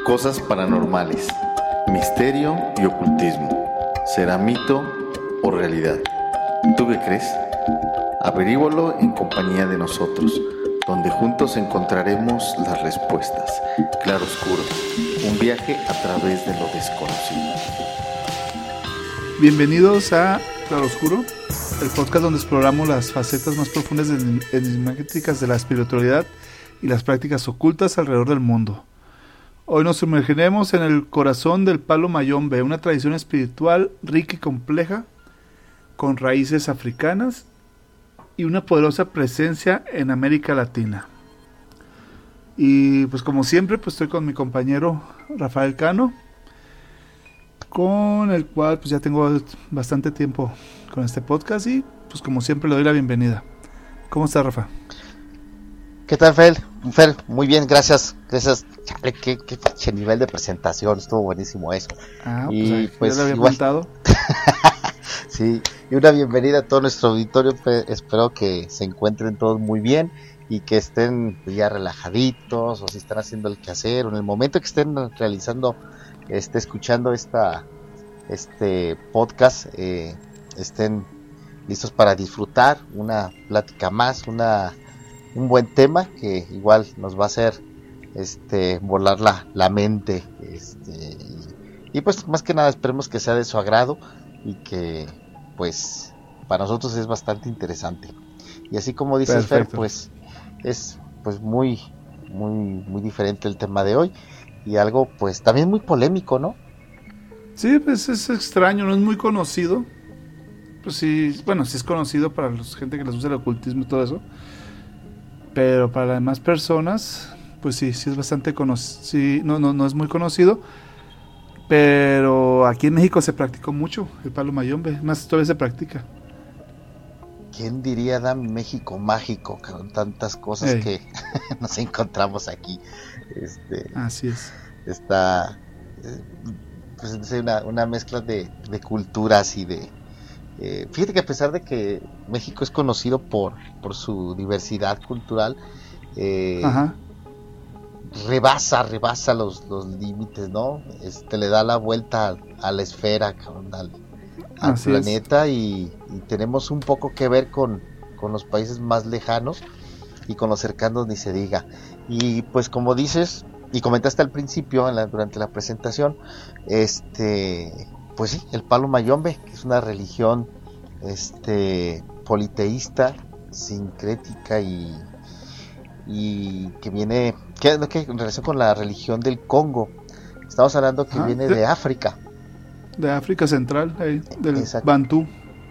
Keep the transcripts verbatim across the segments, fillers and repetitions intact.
Cosas paranormales, misterio y ocultismo. ¿Será mito o realidad? ¿Tú qué crees? Averígualo en compañía de nosotros, donde juntos encontraremos las respuestas. Claroscuro, un viaje a través de lo desconocido. Bienvenidos a Claroscuro, el podcast donde exploramos las facetas más profundas y enigmáticas de la espiritualidad y las prácticas ocultas alrededor del mundo. Hoy nos sumergiremos en el corazón del Palo Mayombe, una tradición espiritual rica y compleja, con raíces africanas y una poderosa presencia en América Latina. Y pues como siempre, pues estoy con mi compañero Rafael Cano, con el cual pues ya tengo bastante tiempo con este podcast y pues como siempre le doy la bienvenida. ¿Cómo estás, Rafa? ¿Qué tal, Fer? Fer, muy bien, gracias, gracias. Chale, qué, qué, qué nivel de presentación, estuvo buenísimo eso. Ah, pues, y ahí, pues ya lo había igual. contado. Sí, y una bienvenida a todo nuestro auditorio. Espero que se encuentren todos muy bien y que estén ya relajaditos, o si están haciendo el quehacer, o en el momento que estén realizando, este, escuchando esta, este podcast, eh, estén listos para disfrutar una plática más, una un buen tema que igual nos va a hacer este volar la, la mente, este y, y pues más que nada esperemos que sea de su agrado y que pues para nosotros es bastante interesante. Y así como dices, Fer, pues es pues muy muy muy diferente el tema de hoy y algo pues también muy polémico, ¿no? Sí, pues es extraño, no es muy conocido. Pues sí, bueno, sí es conocido para la gente que les gusta el ocultismo y todo eso. Pero para las demás personas, pues sí, sí es bastante conocido. Sí, no, no, no es muy conocido. Pero aquí en México se practicó mucho el Palo Mayombe, más todavía se practica. ¿Quién diría, da México mágico, con tantas cosas Ey. que nos encontramos aquí? Este, Así es. Está pues, una, una mezcla de, de culturas y de... Eh, fíjate que a pesar de que México es conocido por, por su diversidad cultural, eh, Ajá. rebasa, rebasa los, los límites, ¿no? Este, le da la vuelta a, a la esfera, al, al planeta y, y tenemos un poco que ver con, con los países más lejanos y con los cercanos ni se diga. Y pues como dices y comentaste al principio en la, durante la presentación, este... pues sí, el Palo Mayombe, que es una religión este politeísta, sincrética y y que viene que, que en relación con la religión del Congo. Estamos hablando que ah, viene de, de África. De África Central, ahí, del Exacto. Bantú.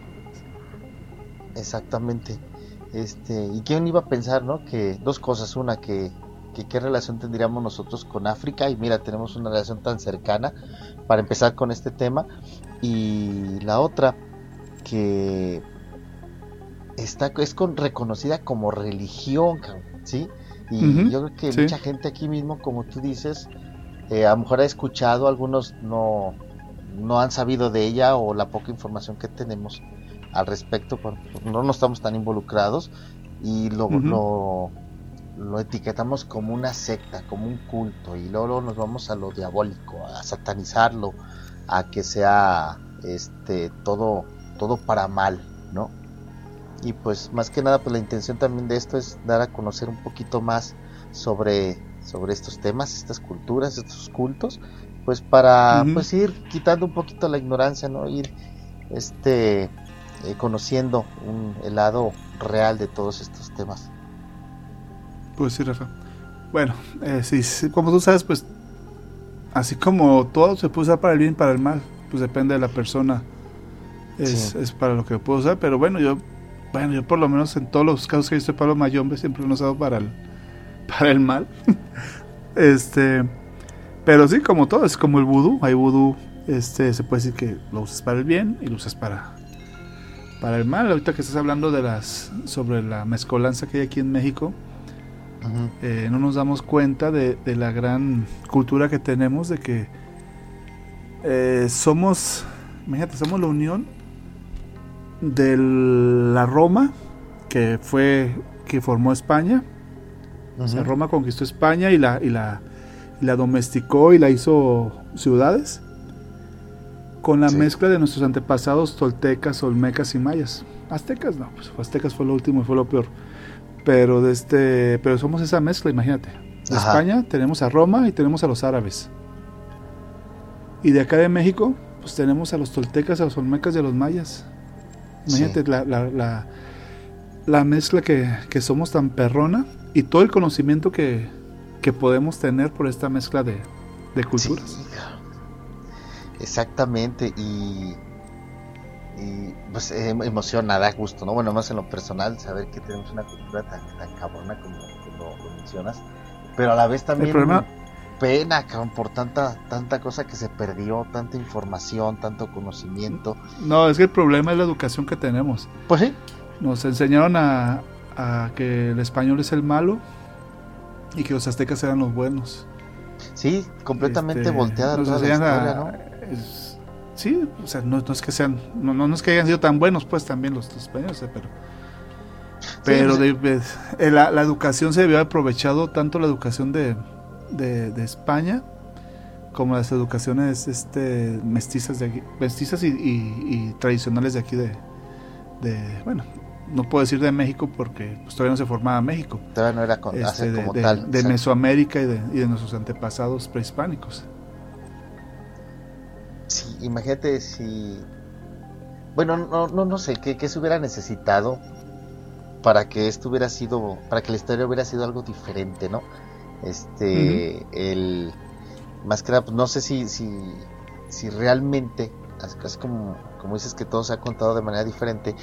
Exactamente. Este, y quién iba a pensar, ¿no? Que dos cosas, una que que qué relación tendríamos nosotros con África, y mira, tenemos una relación tan cercana para empezar con este tema, y la otra que está es con reconocida como religión, ¿sí? Y uh-huh, yo creo que sí. Mucha gente aquí mismo, como tú dices, eh, a lo mejor ha escuchado, algunos no no han sabido de ella, o la poca información que tenemos al respecto, no no estamos tan involucrados y lo, uh-huh. lo lo etiquetamos como una secta, como un culto, y luego nos vamos a lo diabólico, a satanizarlo, a que sea este todo todo para mal, ¿no? Y pues más que nada, pues la intención también de esto es dar a conocer un poquito más sobre sobre estos temas, estas culturas, estos cultos, pues para uh-huh. pues ir quitando un poquito la ignorancia, ¿no? Ir este eh, conociendo un, el lado real de todos estos temas. Pues sí, Rafa. Bueno, eh, sí, sí, como tú sabes, pues así como todo se puede usar para el bien y para el mal, pues depende de la persona, es, sí. es para lo que puedo usar, pero bueno, yo bueno, yo por lo menos en todos los casos que he visto de Palo Mayombe siempre lo he usado para el, para el mal. este, pero sí, como todo, es como el vudú, hay vudú, este, se puede decir que lo usas para el bien y lo usas para, para el mal. Ahorita que estás hablando de las, sobre la mezcolanza que hay aquí en México, Uh-huh. Eh, no nos damos cuenta de, de la gran cultura que tenemos, de que eh, somos, imagínate, somos la unión de la Roma, que fue que formó España. Uh-huh. O sea, Roma conquistó España y la y la y la domesticó y la hizo ciudades, con la sí. mezcla de nuestros antepasados toltecas, olmecas y mayas. Aztecas no, pues aztecas fue lo último y fue lo peor. Pero de este, pero somos esa mezcla, imagínate. De Ajá. España tenemos a Roma y tenemos a los árabes. Y de acá de México, pues tenemos a los toltecas, a los olmecas y a los mayas. Imagínate sí. la, la, la, la mezcla que, que somos tan perrona y todo el conocimiento que, que podemos tener por esta mezcla de, de culturas. Sí. Exactamente, y, y pues eh, emociona, da gusto, ¿no? Bueno, más en lo personal, saber que tenemos una cultura tan, tan cabrona como, como lo mencionas, pero a la vez también problema... pena, cabrón, por tanta, tanta cosa que se perdió, tanta información, tanto conocimiento. No, es que el problema es la educación que tenemos. Pues sí. Nos enseñaron a, a que el español es el malo y que los aztecas eran los buenos. Sí, completamente este, volteada toda la historia, a, ¿no? Es, sí, o sea, no, no es que sean, no, no es que hayan sido tan buenos, pues también los, los españoles, pero, pero sí, de, de, la, la educación se debió haber aprovechado tanto la educación de, de, de España como las educaciones, este, mestizas de aquí, mestizas y, y, y tradicionales de aquí de, de, bueno, no puedo decir de México porque pues, todavía no se formaba México. Todavía no era con, este, como de, tal. De, de Mesoamérica y de, y de nuestros antepasados prehispánicos. Sí, imagínate si... Bueno, no, no, no sé, ¿qué, qué se hubiera necesitado para que esto hubiera sido... Para que la historia hubiera sido algo diferente, ¿no? Este... Uh-huh. El... Más que nada, pues no sé si... Si, si realmente... Es como, como dices que todo se ha contado de manera diferente...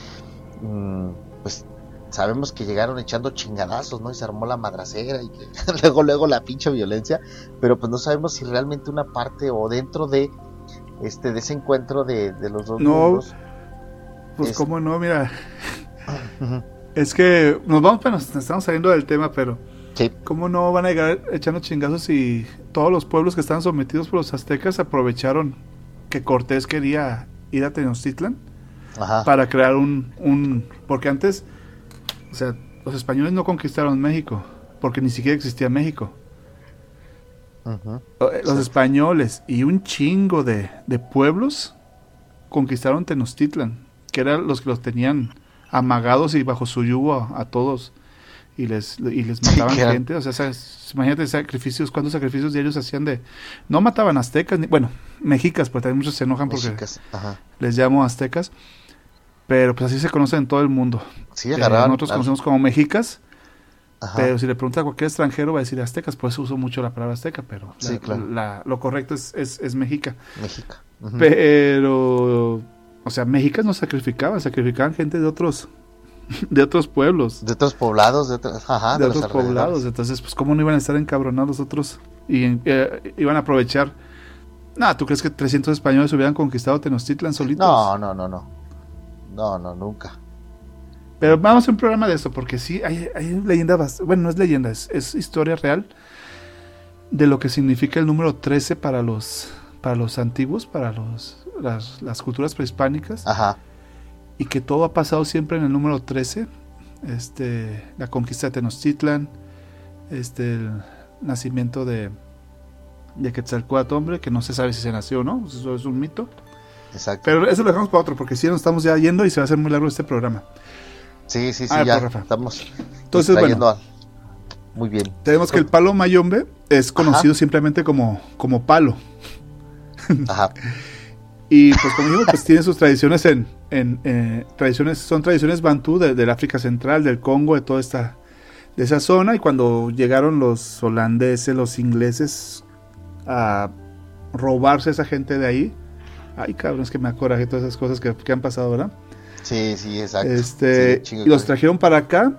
Pues sabemos que llegaron echando chingadazos, ¿no? Y se armó la madracera y que luego luego la pinche violencia, pero pues no sabemos si realmente una parte o dentro de este de ese encuentro de, de los dos no, mundos. Pues es... cómo no, mira. Uh-huh. Es que nos vamos, bueno, nos estamos saliendo del tema, pero sí. ¿Cómo no van a llegar echando chingazos si todos los pueblos que estaban sometidos por los aztecas aprovecharon que Cortés quería ir a Tenochtitlan? Ajá. Para crear un, un... Porque antes, o sea, los españoles no conquistaron México, porque ni siquiera existía México. Uh-huh. Los sí. españoles y un chingo de, de pueblos conquistaron Tenochtitlan, que eran los que los tenían amagados y bajo su yugo a, a todos, y les y les mataban sí, gente. O sea, ¿sabes? Imagínate sacrificios, cuántos sacrificios diarios hacían de... No mataban aztecas, ni, bueno, mexicas, porque también muchos se enojan porque mexicas. Ajá. Les llamo aztecas. Pero pues así se conocen en todo el mundo. Sí, agarraron, eh, nosotros al... conocemos como mexicas. Ajá. Pero si le pregunta a cualquier extranjero va a decir aztecas, por eso uso mucho la palabra azteca, pero sí, la, claro. la, lo correcto es, es, es mexica. Mexica. Uh-huh. Pero, o sea, mexicas no sacrificaban, sacrificaban gente de otros de otros pueblos. De otros poblados, de otros, ajá, de, de otros poblados. Entonces, pues, ¿cómo no iban a estar encabronados otros? Y eh, iban a aprovechar. No, ¿tú crees que trescientos españoles hubieran conquistado Tenochtitlan solitos? No, no, no, no. No, no, nunca. Pero vamos a hacer un programa de esto, porque sí, hay, hay leyenda bastante, bueno, no es leyenda, es, es historia real de lo que significa el número trece para los para los antiguos, para los las, las culturas prehispánicas. Ajá. Y que todo ha pasado siempre en el número trece, este, la conquista de Tenochtitlan, este, el nacimiento de, de Quetzalcóatl, hombre, que no se sabe si se nació o no, eso es un mito. Exacto. Pero eso lo dejamos para otro, porque si nos estamos ya yendo y se va a hacer muy largo este programa. Sí, sí, sí, ah, ya pues, estamos Entonces, bueno, a... muy bien. Tenemos que el palo mayombe es conocido Ajá. simplemente como, como palo. Ajá. Y pues como digo, pues tiene sus tradiciones en, en eh, tradiciones, son tradiciones bantú de, del África Central, del Congo, de toda esta, de esa zona. Y cuando llegaron los holandeses, los ingleses a robarse a esa gente de ahí, ay, cabrón, es que me acoraje todas esas cosas que, que han pasado, ¿verdad? Sí, sí, exacto. Este, sí, y los trajeron para acá,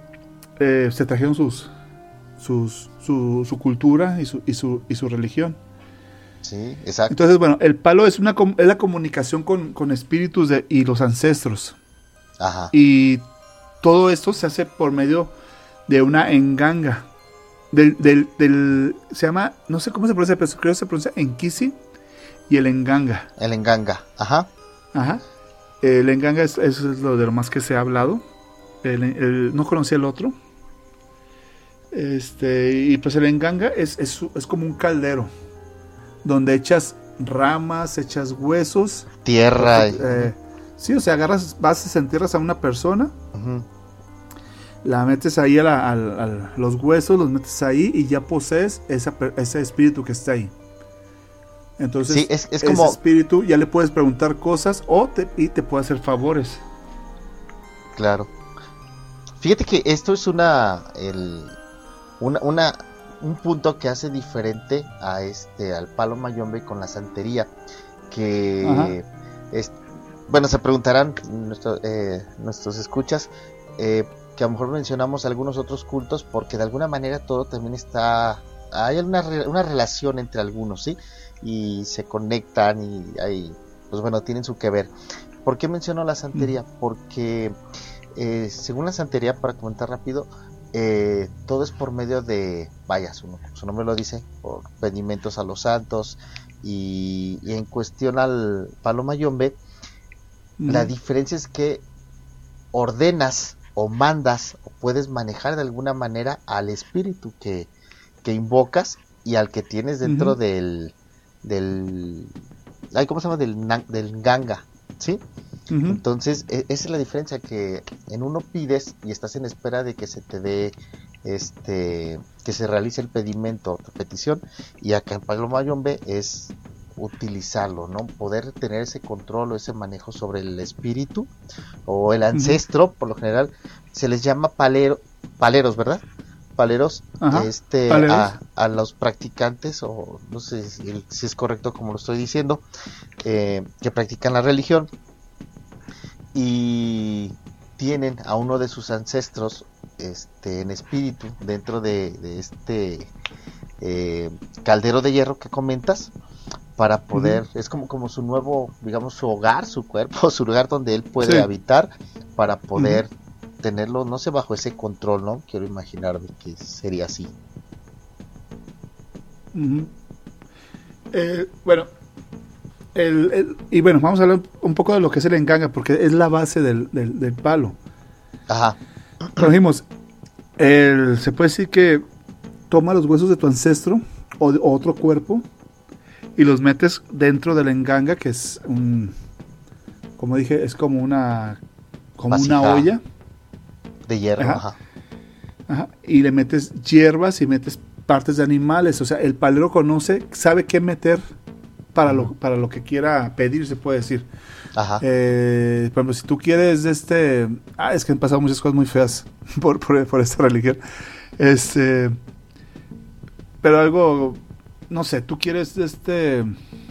eh, se trajeron sus, sus su, su cultura y su, y su, y su religión. Sí, exacto. Entonces, bueno, el palo es una es la comunicación con, con espíritus de, y los ancestros. Ajá. Y todo esto se hace por medio de una enganga. Del, del, del, se llama, no sé cómo se pronuncia, pero creo que se pronuncia enquisi y el enganga. El enganga, ajá. Ajá. El enganga es, es lo de lo más que se ha hablado. El, el, no conocía el otro. Este, y pues el enganga es, es, es como un caldero donde echas ramas, echas huesos, tierra. Eh, sí, o sea, agarras, vas, desentierras a una persona, uh-huh. la metes ahí a, la, a, a los huesos, los metes ahí y ya posees esa, ese espíritu que está ahí. Entonces, sí, es, es ese como... espíritu ya le puedes preguntar cosas o te, y te puede hacer favores. Claro. Fíjate que esto es una, el, una, una, un punto que hace diferente a este, al palo mayombe con la santería, que es, bueno, se preguntarán nuestro, eh, nuestros escuchas, eh, que a lo mejor mencionamos algunos otros cultos, porque de alguna manera todo también está, hay una, una relación entre algunos, ¿sí? Y se conectan y hay, pues bueno, tienen su que ver. ¿Por qué menciono la santería? Mm. Porque eh, según la santería, para comentar rápido, eh, todo es por medio de, vaya, su, su nombre lo dice, por pedimentos a los santos, y, y en cuestión al palo mayombe, mm. la diferencia es que ordenas o mandas o puedes manejar de alguna manera al espíritu que, que invocas y al que tienes dentro uh-huh. del del ay, ¿cómo se llama? del, del nganga, ¿sí? Uh-huh. Entonces e- esa es la diferencia, que en uno pides y estás en espera de que se te dé este que se realice el pedimento o tu petición, y acá en palo mayombe es utilizarlo, ¿no? Poder tener ese control o ese manejo sobre el espíritu o el ancestro. Uh-huh. Por lo general se les llama palero, paleros, ¿verdad? Paleros, Ajá, este paleros. A, a los practicantes, o no sé si, si es correcto como lo estoy diciendo, eh, que practican la religión y tienen a uno de sus ancestros este en espíritu dentro de, de este eh, caldero de hierro que comentas, para poder, uh-huh. es como, como su nuevo, digamos, su hogar, su cuerpo, su lugar donde él puede sí. habitar, para poder uh-huh. tenerlo, no sé, bajo ese control, ¿no? Quiero imaginarme que sería así. Uh-huh. Eh, bueno, el, el, y bueno, vamos a hablar un poco de lo que es el enganga, porque es la base del, del, del palo. Ajá. Como dijimos, el, se puede decir que toma los huesos de tu ancestro o de otro cuerpo y los metes dentro del enganga, que es un, como dije, es como una como Vasija una olla de hierro, ajá. Ajá. Ajá. Y le metes hierbas y metes partes de animales, o sea, el palero conoce, sabe qué meter para uh-huh. lo para lo que quiera pedir, se puede decir. Ajá. Eh, por ejemplo, si tú quieres este, ah, es que han pasado muchas cosas muy feas por por, por esta religión. Este, pero algo, no sé, tú quieres este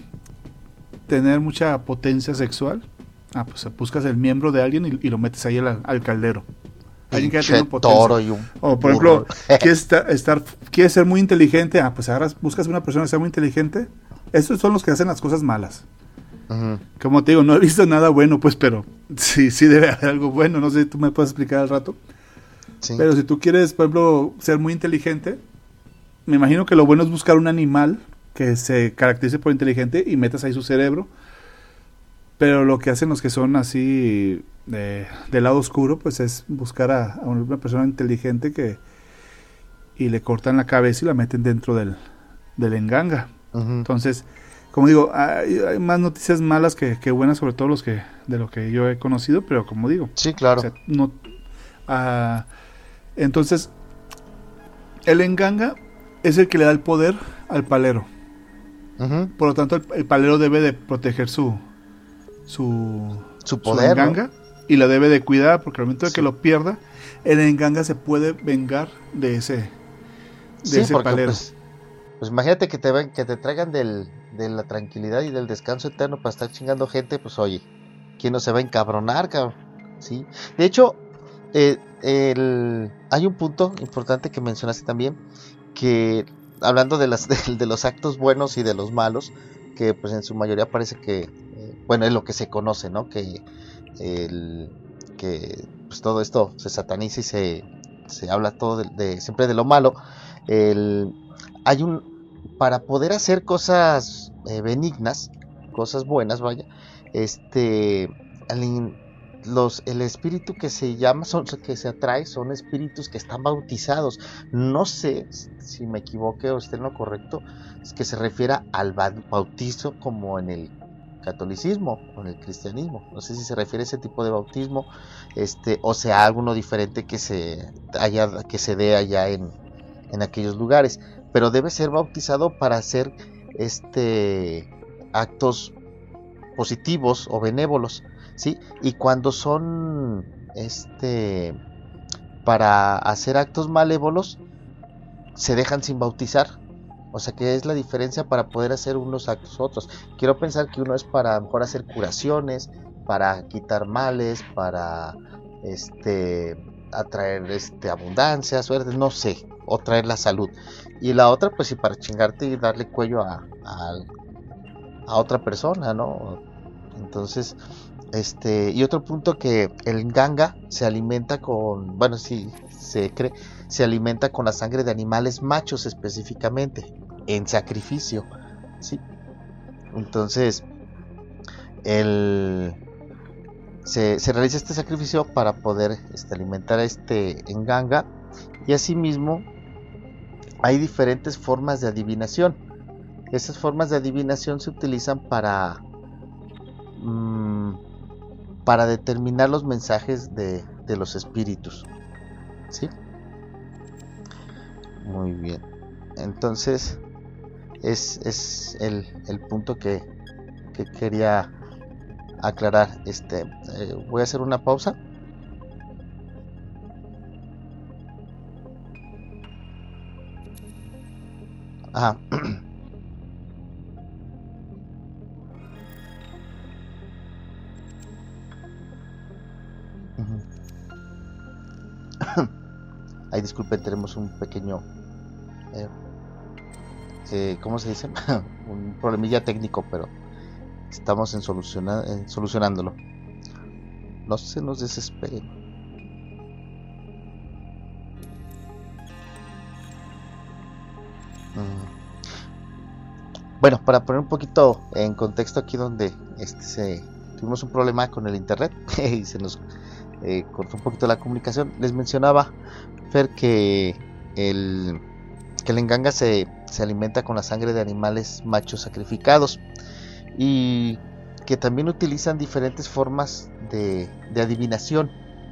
tener mucha potencia sexual, ah, pues buscas el miembro de alguien y, y lo metes ahí al, al caldero. Alguien que tiene potencia. Toro y un o por ejemplo, quieres estar, estar, quieres ser muy inteligente, ah, pues ahora buscas una persona que sea muy inteligente. Estos son los que hacen las cosas malas. Uh-huh. Como te digo, no he visto nada bueno, pues, pero sí, sí debe haber algo bueno. No sé si tú me puedes explicar al rato. Sí. Pero si tú quieres, por ejemplo, ser muy inteligente, me imagino que lo bueno es buscar un animal que se caracterice por inteligente y metas ahí su cerebro. Pero lo que hacen los que son así de, del lado oscuro, pues es buscar a, a una persona inteligente que y le cortan la cabeza y la meten dentro del, del enganga. Uh-huh. Entonces, como digo, hay, hay más noticias malas que, que buenas, sobre todo los que de lo que yo he conocido, pero como digo, sí, claro. O sea, no, uh, entonces, el enganga es el que le da el poder al palero. Uh-huh. Por lo tanto, el, el palero debe de proteger su su, su poder, su enganga, ¿no? Y la debe de cuidar, porque al momento de sí. que lo pierda, el enganga se puede vengar de ese de sí, ese porque, palero. Pues, pues imagínate que te ven, que te traigan del, de la tranquilidad y del descanso eterno para estar chingando gente, pues oye, ¿quién no se va a encabronar, cabrón? Sí. De hecho, eh, el, hay un punto importante que mencionaste también, que hablando de las de, de los actos buenos y de los malos, que pues en su mayoría parece que eh, bueno, es lo que se conoce, ¿no? Que el que pues todo esto se sataniza y se, se habla todo de, de siempre de lo malo. El hay un para poder hacer cosas eh, benignas, cosas buenas, vaya, este el, los el espíritu que se llama, son, que se atrae, son espíritus que están bautizados. No sé si me equivoqué o esté en lo correcto, es que se refiere al bautizo como en el catolicismo o en el cristianismo. No sé si se refiere a ese tipo de bautismo, este, o sea, alguno diferente que se haya, que se dé allá en, en aquellos lugares. Pero debe ser bautizado para hacer este actos positivos o benévolos, ¿sí? Y cuando son este para hacer actos malévolos, se dejan sin bautizar. O sea, que es la diferencia para poder hacer unos actos otros. Quiero pensar que uno es para a lo mejor hacer curaciones, para quitar males, para este atraer este abundancia, suerte, no sé, o traer la salud. Y la otra, pues sí, para chingarte y darle cuello a, a, a otra persona, ¿no? Entonces, este, y otro punto, que el nganga se alimenta con, bueno, sí, se cree, se alimenta con la sangre de animales machos específicamente, en sacrificio, ¿sí? Entonces, el, se, se realiza este sacrificio para poder este, alimentar a este nganga, y asimismo hay diferentes formas de adivinación. Esas formas de adivinación se utilizan para mmm, para determinar los mensajes de, de los espíritus, ¿sí? Muy bien. Entonces es, es el, el punto que, que quería aclarar. Este, eh, voy a hacer una pausa. Ajá. Ay, disculpen, tenemos un pequeño eh, eh, ¿cómo se dice? un problemilla técnico, pero estamos en, soluciona, en solucionándolo. No se nos desesperen. mm. Bueno, para poner un poquito en contexto aquí, donde este se tuvimos un problema con el internet y se nos eh, cortó un poquito la comunicación. Les mencionaba, Fer, que el que el nganga se, se alimenta con la sangre de animales machos sacrificados, y que también utilizan diferentes formas de, de adivinación,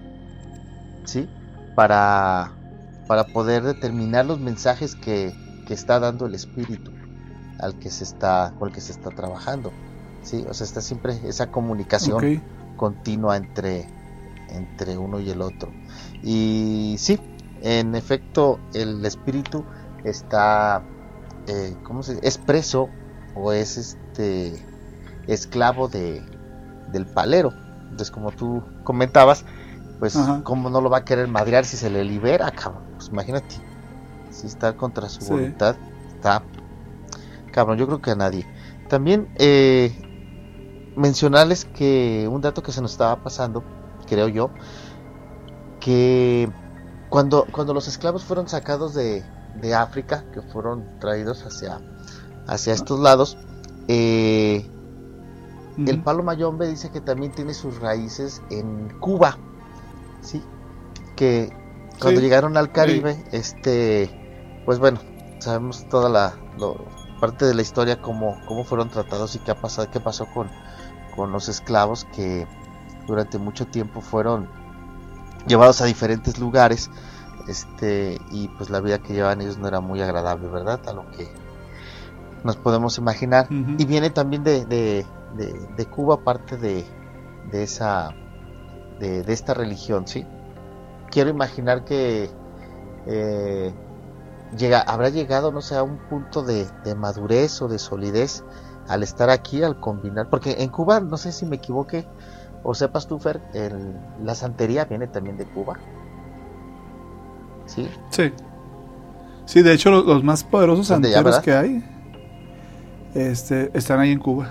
¿sí? Para, para poder determinar los mensajes que, que está dando el espíritu al que se está, con el que se está trabajando, ¿sí? O sea, está siempre esa comunicación okay. continua entre, entre uno y el otro. Y sí, en efecto, el espíritu está eh, ¿cómo se dice? Es preso, o es este esclavo de del palero. Entonces, como tú comentabas, pues Ajá. cómo no lo va a querer madrear si se le libera, cabrón. Pues imagínate, si está contra su sí. voluntad, está cabrón. Yo creo que a nadie. También eh, mencionarles que un dato que se nos estaba pasando, creo yo, que cuando cuando los esclavos fueron sacados de de África, que fueron traídos hacia hacia estos lados, eh, uh-huh. el palo mayombe dice que también tiene sus raíces en Cuba, sí, que cuando sí. llegaron al Caribe, sí. este, pues bueno, sabemos toda la lo, parte de la historia, cómo cómo fueron tratados y qué ha pasado, qué pasó con con los esclavos, que durante mucho tiempo fueron llevados a diferentes lugares. Este, y pues la vida que llevaban ellos no era muy agradable, ¿verdad? A lo que nos podemos imaginar. Uh-huh. Y viene también de, de, de, de Cuba, parte de, de esa de, de esta religión, ¿sí? Quiero imaginar que eh, llega, habrá llegado, no sé, a un punto de, de madurez o de solidez al estar aquí, al combinar, porque en Cuba, no sé si me equivoqué o sepas tú, Fer, el, la santería viene también de Cuba. ¿Sí? Sí. Sí, de hecho los, los más poderosos santeros que hay este, están ahí en Cuba.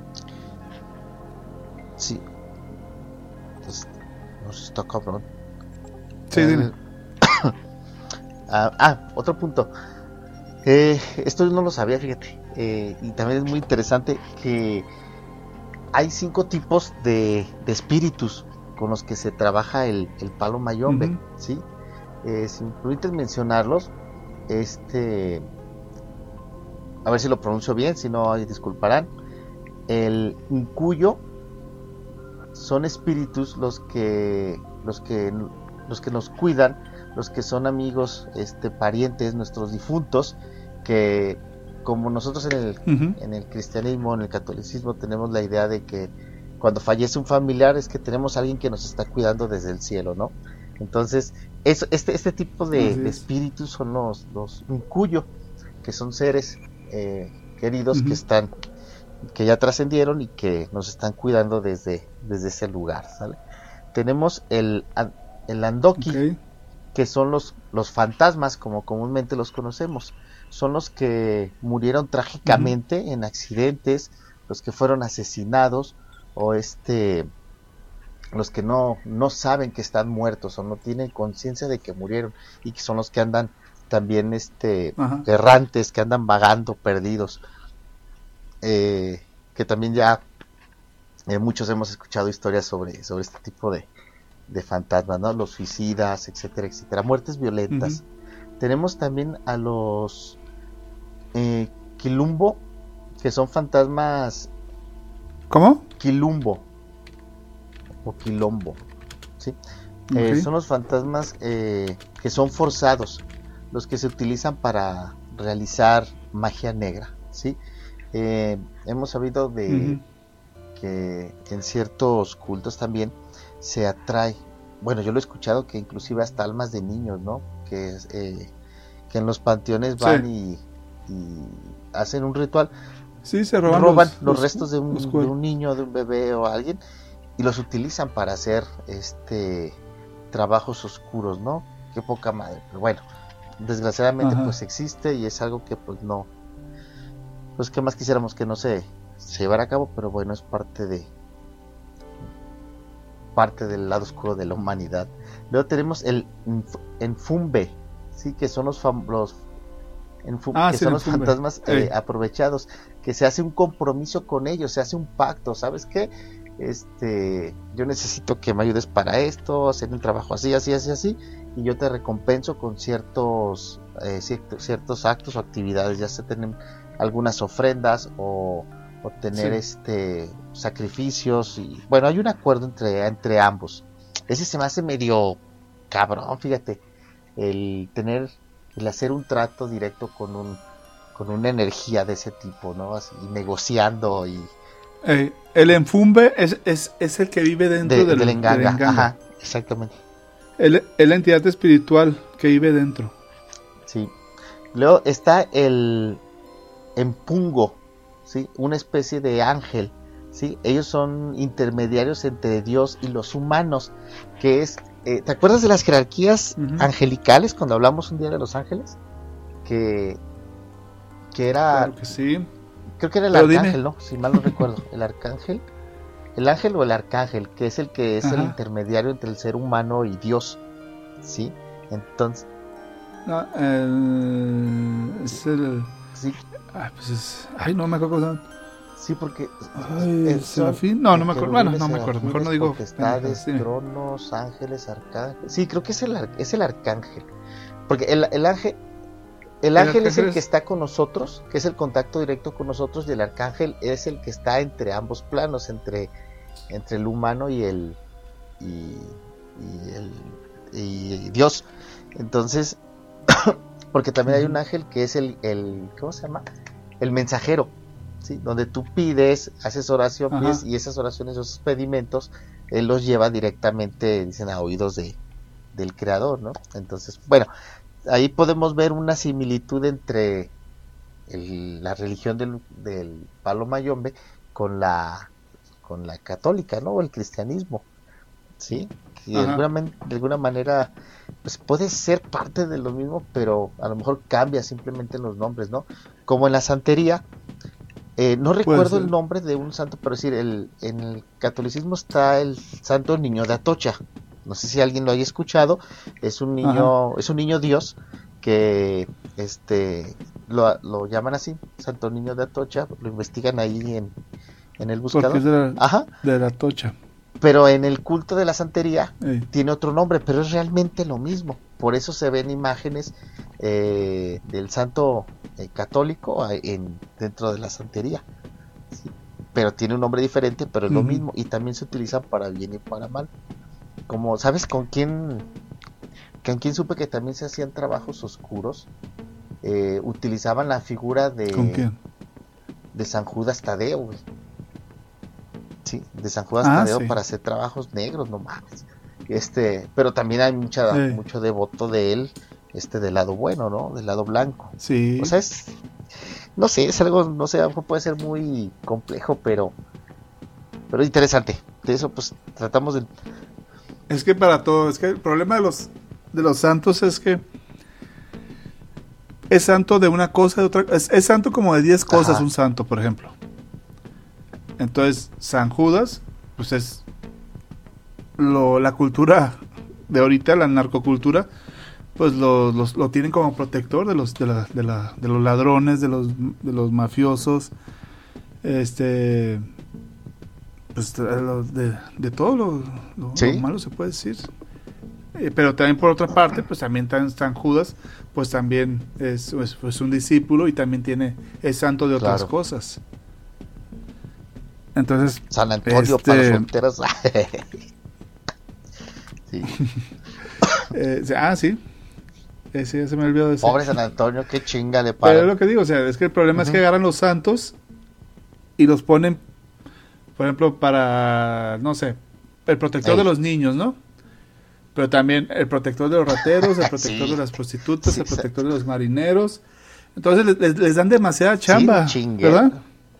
Sí. Pues, no sé si está cabrón. Sí, eh, dime. ah, ah, otro punto. Eh, esto yo no lo sabía, fíjate. Eh, y también es muy interesante que hay cinco tipos de, de espíritus, con los que se trabaja el, el palo mayombe, Ujú. ¿sí? Eh, si me permites mencionarlos, este, a ver si lo pronuncio bien, si no, ahí disculparán. El incuyo son espíritus los que, los que, los que nos cuidan, los que son amigos, este, parientes, nuestros difuntos, que como nosotros en el, Ujú. en el cristianismo, en el catolicismo, tenemos la idea de que cuando fallece un familiar es que tenemos a alguien que nos está cuidando desde el cielo, ¿no? Entonces, eso, este, este tipo de, Así de es. espíritus son los, los incuyo, que son seres eh, queridos Ujú. que están, que ya trascendieron y que nos están cuidando desde, desde ese lugar, ¿sale? Tenemos el, an- el andoki, Ok. que son los, los fantasmas, como comúnmente los conocemos. Son los que murieron trágicamente en accidentes, los que fueron asesinados, o este, los que no, no saben que están muertos, o no tienen conciencia de que murieron, y que son los que andan también este, Ajá. errantes, que andan vagando, perdidos. Eh, que también ya eh, muchos hemos escuchado historias sobre, sobre este tipo de, de fantasmas, ¿no? Los suicidas, etcétera, etcétera, muertes violentas. Ujú. Tenemos también a los eh, Quilumbo, que son fantasmas ¿Cómo? Quilumbo o Quilombo, ¿sí? Ok. Eh, son los fantasmas eh, que son forzados, los que se utilizan para realizar magia negra, ¿sí? Eh, hemos sabido de Ujú. que en ciertos cultos también se atrae, bueno, yo lo he escuchado que inclusive hasta almas de niños, ¿no? Que, es, eh, que en los panteones van Sí. y, y hacen un ritual, Sí, se roban, roban los, los los, restos de los un, cuer- de un niño, de un bebé o alguien, y los utilizan para hacer este trabajos oscuros, ¿no? Qué poca madre, pero bueno, desgraciadamente Ajá. pues existe y es algo que pues no, pues que más quisiéramos que no se, se llevara a cabo, pero bueno, es parte de parte del lado oscuro de la humanidad. Luego tenemos el enf- enfumbe, sí, que son los, fam- los enfu- Ah, que sí, son el los enfumbe. fantasmas eh, Ey. aprovechados, que se hace un compromiso con ellos, se hace un pacto, ¿sabes qué? Este, yo necesito que me ayudes para esto, hacer un trabajo así, así, así, así, y yo te recompenso con ciertos, eh, ciertos, ciertos actos o actividades, ya se tienen algunas ofrendas o, o tener Sí. este sacrificios y bueno, hay un acuerdo entre, entre ambos. Ese se me hace medio cabrón, fíjate, el tener, el hacer un trato directo con un, con una energía de ese tipo, ¿no? Así, negociando y Ey, el enfumbe es, es, es el que vive dentro de, del, del del enganga, enganga. ajá, exactamente, Él- es la entidad espiritual que vive dentro. sí. Luego está el empungo, ¿sí? Una especie de ángel, ¿sí? Ellos son intermediarios entre Dios y los humanos, que es, eh, ¿te acuerdas de las jerarquías Ujú. angelicales cuando hablamos un día de los ángeles? Que, que era, Claro que sí. creo que era el Pero arcángel, dime. ¿no? Si mal no recuerdo, el arcángel, el ángel o el arcángel, que es el que es el Ajá. intermediario entre el ser humano y Dios, ¿sí? Entonces, No, el, es el. sí, Ay, pues es. Ay, no me acuerdo cómo se llama. sí, porque Ay, eh, ¿el son serafín? No, no me acuerdo. Bueno, querubines, no me acuerdo. Mejor no serafines, digo. potestades, pendejadas, dime. tronos, ángeles, arcángeles. Sí, creo que es el, ar- es el arcángel. Porque el, el ángel, el El ángel es arcángel el que es- está con nosotros, que es el contacto directo con nosotros, y el arcángel es el que está entre ambos planos, entre, entre el humano y el y, y el y Dios. Entonces, porque también hay un Ujú. ángel que es el, el ¿cómo se llama? El mensajero, ¿sí? Donde tú pides, haces oración, Ajá. pides, y esas oraciones, esos pedimentos, él los lleva directamente, dicen, a oídos de, del creador, ¿no? Entonces, bueno, ahí podemos ver una similitud entre el- la religión del, del palo mayombe con la con la católica, ¿no? O el cristianismo, ¿sí? Y de Ajá. alguna, man- de alguna manera pues puede ser parte de lo mismo, pero a lo mejor cambia simplemente los nombres, ¿no? Como en la santería, eh, no recuerdo ser. el nombre de un santo, pero decir, el, en el catolicismo está el santo niño de Atocha. No sé si alguien lo haya escuchado. Es un niño, es un niño Dios que este lo, lo llaman así, Santo Niño de Atocha. Lo investigan ahí en, en el Porque buscador. es de la, Ajá. de la tocha. pero en el culto de la santería Ey. tiene otro nombre, pero es realmente lo mismo. Por eso se ven imágenes eh, del santo eh, católico en, dentro de la santería, ¿sí? Pero tiene un nombre diferente, pero es lo Ujú. mismo, y también se utiliza para bien y para mal. Como, ¿sabes con quién? ¿Con quién supe que también se hacían trabajos oscuros? Eh, utilizaban la figura de ¿Con quién? de San Judas Tadeo, güey. Sí, de San Judas Ah, Tadeo sí. para hacer trabajos negros, no mames. Este, pero también hay mucha, Sí. mucho devoto de él, este, del lado bueno, ¿no? Del lado blanco. Sí. O sea, es, no sé, es algo, no sé, a lo mejor puede ser muy complejo, pero, pero interesante. De eso, pues, tratamos de... Es que para todo, es que el problema de los de los santos es que es santo de una cosa, de otra, es, es santo como de diez cosas. Ajá. Un santo, por ejemplo. Entonces, San Judas, pues es lo, la cultura de ahorita, la narcocultura, pues lo, los- lo tienen como protector de los de, la, de, la, de los ladrones, de los de los mafiosos, este, pues de, lo- de, de todo lo, lo- Sí. lo malo se puede decir. Eh, pero también por otra parte, pues también tan, San Judas, pues también es, es, pues un discípulo y también tiene es santo de otras Claro. cosas. Entonces, San Antonio Este- para los solteros. Sí. eh, ah, sí, eh, sí, se me olvidó de eso. Pobre San Antonio, qué chinga le Pero es para. lo que digo, o sea, es que el problema es que Ujú. agarran los santos y los ponen, por ejemplo, para, no sé, el protector Ey. de los niños, ¿no? Pero también el protector de los rateros, el protector Sí. de las prostitutas, Sí, el protector de los marineros. Entonces les, les- les dan demasiada Sí, chamba, un chinguero. ¿verdad?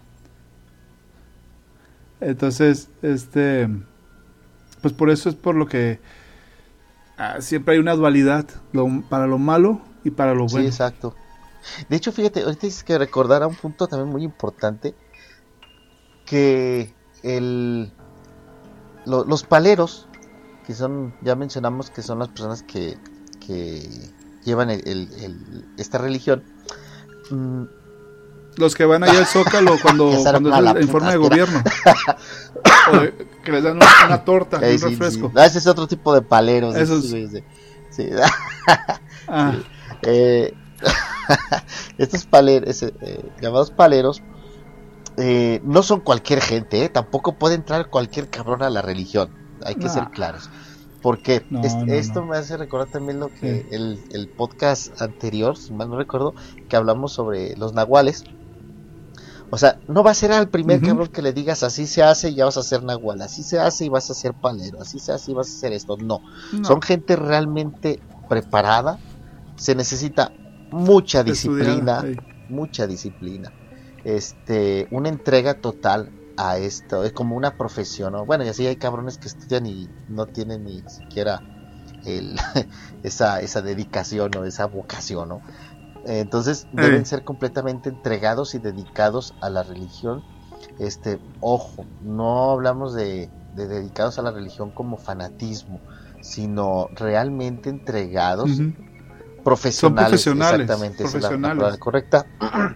Entonces, este, pues por eso es por lo que ah, siempre hay una dualidad, lo- para lo malo y para lo Sí, bueno. exacto. De hecho, fíjate, ahorita dices que recordar a un punto también muy importante, que el lo- los paleros, que son, ya mencionamos que son las personas que, que llevan el, el- el- esta religión, mm, Los que van allá al Zócalo cuando, Esa era cuando una es la el informe de puta gobierno. O de- que les dan una, una torta, eh, un sí, refresco. sí. No, ese es otro tipo de paleros. Esos- esos güeyes de- sí. Ah, Eh, estos paleros, eh, llamados paleros, eh, no son cualquier gente, eh, tampoco puede entrar cualquier cabrón a la religión, hay que No. ser claros. Porque No, es- no, esto no. me hace recordar también lo que Sí. el, el podcast anterior, si mal no recuerdo, que hablamos sobre los nahuales. O sea, no va a ser al primer Ujú. cabrón que le digas así se hace y ya vas a ser nahual, así se hace y vas a ser palero, así se hace y vas a hacer esto. No, no. son gente realmente preparada, se necesita mucha Estudiada, disciplina, sí. mucha disciplina, este, una entrega total a esto, es como una profesión, ¿no? Bueno, y así hay cabrones que estudian y no tienen ni siquiera el, esa, esa dedicación o esa vocación, ¿no? Entonces deben Ey. ser completamente entregados y dedicados a la religión. Este, ojo, no hablamos de, de dedicados a la religión como fanatismo, sino realmente entregados, Ujú. profesionales, profesionales, exactamente, esa es la- la profesionales. palabra correcta.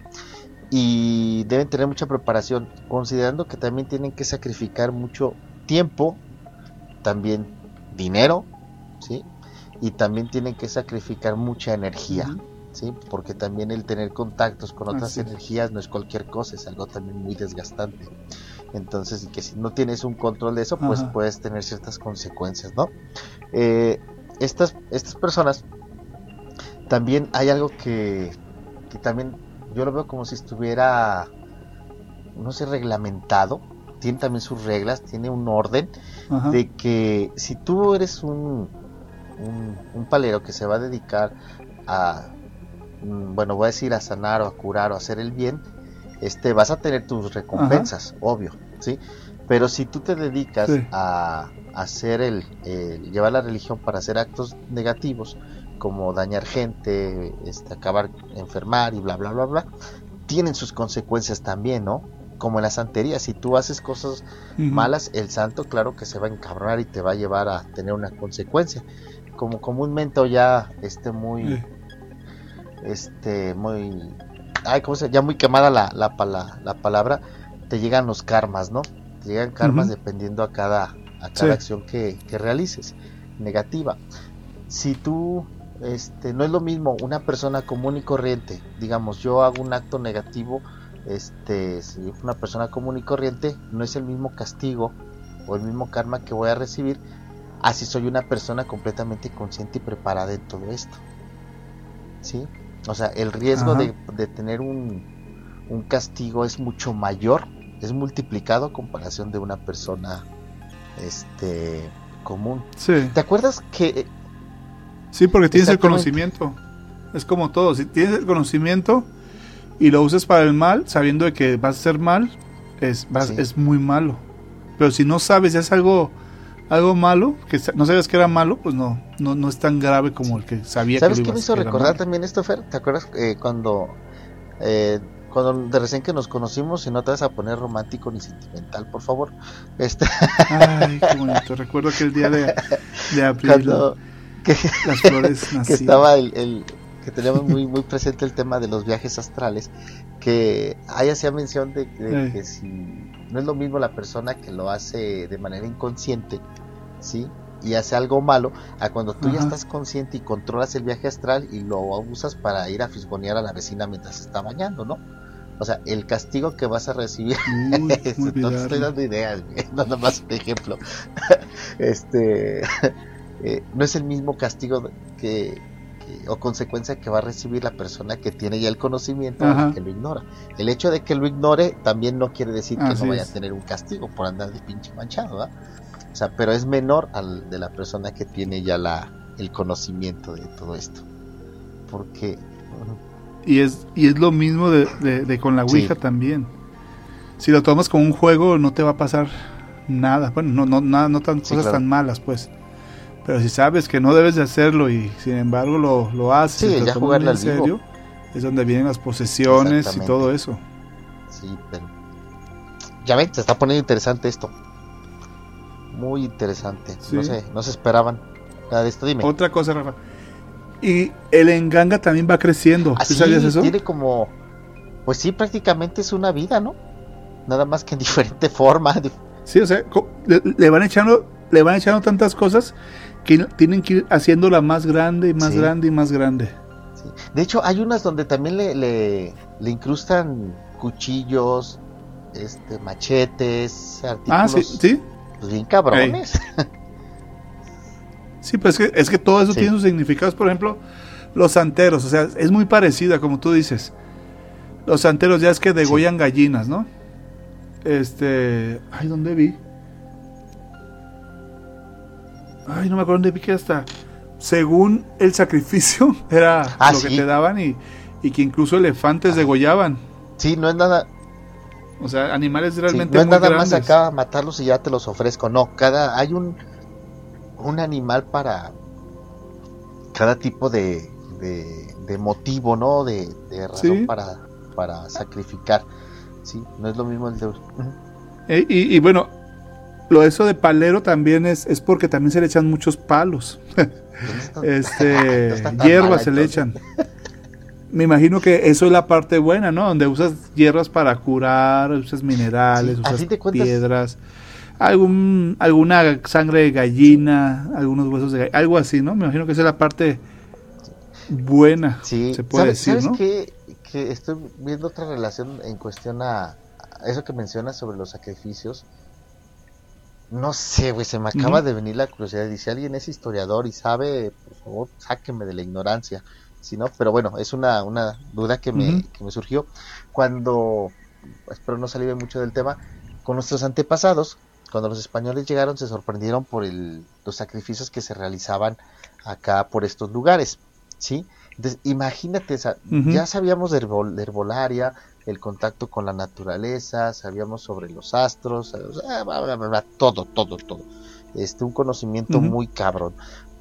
Y deben tener mucha preparación, considerando que también tienen que sacrificar mucho tiempo, también dinero, ¿sí? Y también tienen que sacrificar mucha energía. Ujú. ¿Sí? Porque también el tener contactos con otras Así es. energías no es cualquier cosa, es algo también muy desgastante. Entonces, y que si no tienes un control de eso, pues Ajá. puedes tener ciertas consecuencias, ¿no? Eh, estas, estas personas, también hay algo que, que también yo lo veo como si estuviera, no sé, reglamentado, tiene también sus reglas, tiene un orden, Ajá. de que si tú eres un, un, un palero que se va a dedicar a, mm, bueno, voy a decir a sanar o a curar o a hacer el bien, este, vas a tener tus recompensas, obvio, ¿sí? Pero si tú te dedicas Sí. a, a hacer el, el- llevar la religión para hacer actos negativos, como dañar gente, este, acabar, enfermar y bla, bla, bla, bla, tienen sus consecuencias también, ¿no? Como en la santería, si tú haces cosas Ujú. malas, el santo claro que se va a encabronar y te va a llevar a tener una consecuencia. Como comúnmente o ya este muy Eh, este muy ay, ¿cómo se? Ya muy quemada la, la, pala- la palabra, te llegan los karmas, ¿no? te llegan karmas uh-huh. dependiendo a cada, a cada sí. acción que, que realices, negativa. Si tú, este, no es lo mismo una persona común y corriente, digamos, yo hago un acto negativo, este, si una persona común y corriente, no es el mismo castigo o el mismo karma que voy a recibir, así soy una persona completamente consciente y preparada en todo esto, ¿sí? O sea, el riesgo de, de tener un, un castigo es mucho mayor, es multiplicado a comparación de una persona este común. Sí. ¿Te acuerdas que sí, porque tienes el conocimiento? Es como todo, si tienes el conocimiento y lo usas para el mal, sabiendo de que vas a hacer mal, es, vas, sí. es muy malo. Pero si no sabes, ya es algo algo malo, que no sabías que era malo, pues no no no es tan grave como el que sabía que lo ibas a hacer. ¿Sabes qué me hizo recordar también esto, Fer? ¿Te acuerdas eh, cuando eh, cuando de recién que nos conocimos, y no te vas a poner romántico ni sentimental, por favor? Este... Ay, qué bonito. Recuerdo que el día de, de abril, cuando, que, las flores nacían. Que estaba el, el que teníamos muy muy presente el tema de los viajes astrales, que ahí hacía mención de, de que si no es lo mismo la persona que lo hace de manera inconsciente, ¿sí? Y hace algo malo, a cuando tú Ajá. ya estás consciente y controlas el viaje astral y lo usas para ir a fisgonear a la vecina mientras se está bañando, ¿no? O sea, el castigo que vas a recibir, Uy, no te estoy dando ideas, nada más un ejemplo, este, eh, no es el mismo castigo que, que o consecuencia que va a recibir la persona que tiene ya el conocimiento y que lo ignora. El hecho de que lo ignore también no quiere decir que Así no vaya es. a tener un castigo por andar de pinche manchado, ¿verdad? O sea, pero es menor al de la persona que tiene ya la el conocimiento de todo esto. Porque y es y es lo mismo de, de, de con la Ouija sí. también. Si lo tomas como un juego no te va a pasar nada. Bueno, no no nada, no tan sí, cosas claro. tan malas, pues. Pero si sabes que no debes de hacerlo y sin embargo lo lo haces, sí, y ya jugarlo en serio, vivo. Es donde vienen las posesiones y todo eso. Sí, pero ya ven, se está poniendo interesante esto. Muy interesante. Sí. No sé, no se esperaban nada de esto. Dime. Otra cosa, Rafa. Y el enganga también va creciendo. ¿Sí sabías eso? Tiene como, pues sí, prácticamente es una vida, ¿no? Nada más que en diferente forma. Sí, o sea, le, le van echando, le van echando tantas cosas que tienen que ir haciéndola más grande y más sí. grande y más grande. Sí. De hecho, hay unas donde también le, le, le incrustan cuchillos, este, machetes, artículos. Ah, sí, sí. Pues bien cabrones. Hey. Sí, pues es que, es que todo eso sí. tiene sus significados. Por ejemplo, los santeros, o sea, es muy parecida, como tú dices. Los santeros ya es que degollan sí. gallinas, ¿no? Este, ay, ¿dónde vi? Ay, no me acuerdo dónde vi que hasta según el sacrificio era ah, lo sí. que te daban y, y que incluso elefantes ah. degollaban. Sí, no es nada. O sea, animales realmente sí, no es muy nada grandes. Más acá matarlos y ya te los ofrezco. No, cada hay un un animal para cada tipo de de, de motivo, ¿no? De, de razón sí. para para sacrificar. Sí, no es lo mismo el de. Uh-huh. E, y, y bueno, lo eso de palero también es es porque también se le echan muchos palos. este no hierbas mala, se le echan. Me imagino que eso es la parte buena, ¿no? Donde usas hierbas para curar, usas minerales, sí, usas piedras, algún alguna sangre de gallina, algunos huesos de gallina, algo así, ¿no? Me imagino que esa es la parte buena, sí. se puede ¿Sabes, decir, ¿sabes ¿no? Que, que estoy viendo otra relación en cuestión a, a eso que mencionas sobre los sacrificios. No sé, güey, se me acaba uh-huh. de venir la curiosidad. Y si alguien es historiador y sabe, por favor, sáqueme de la ignorancia. Si no, pero bueno, es una, una duda que me, uh-huh. que me surgió cuando, espero no salir mucho del tema, con nuestros antepasados, cuando los españoles llegaron se sorprendieron por el, los sacrificios que se realizaban acá por estos lugares, ¿sí? Entonces, imagínate, o sea, uh-huh. ya sabíamos de, herbol, de herbolaria, el contacto con la naturaleza, sabíamos sobre los astros, o sea, bla, bla, bla, bla, todo, todo, todo, este, un conocimiento uh-huh. muy cabrón.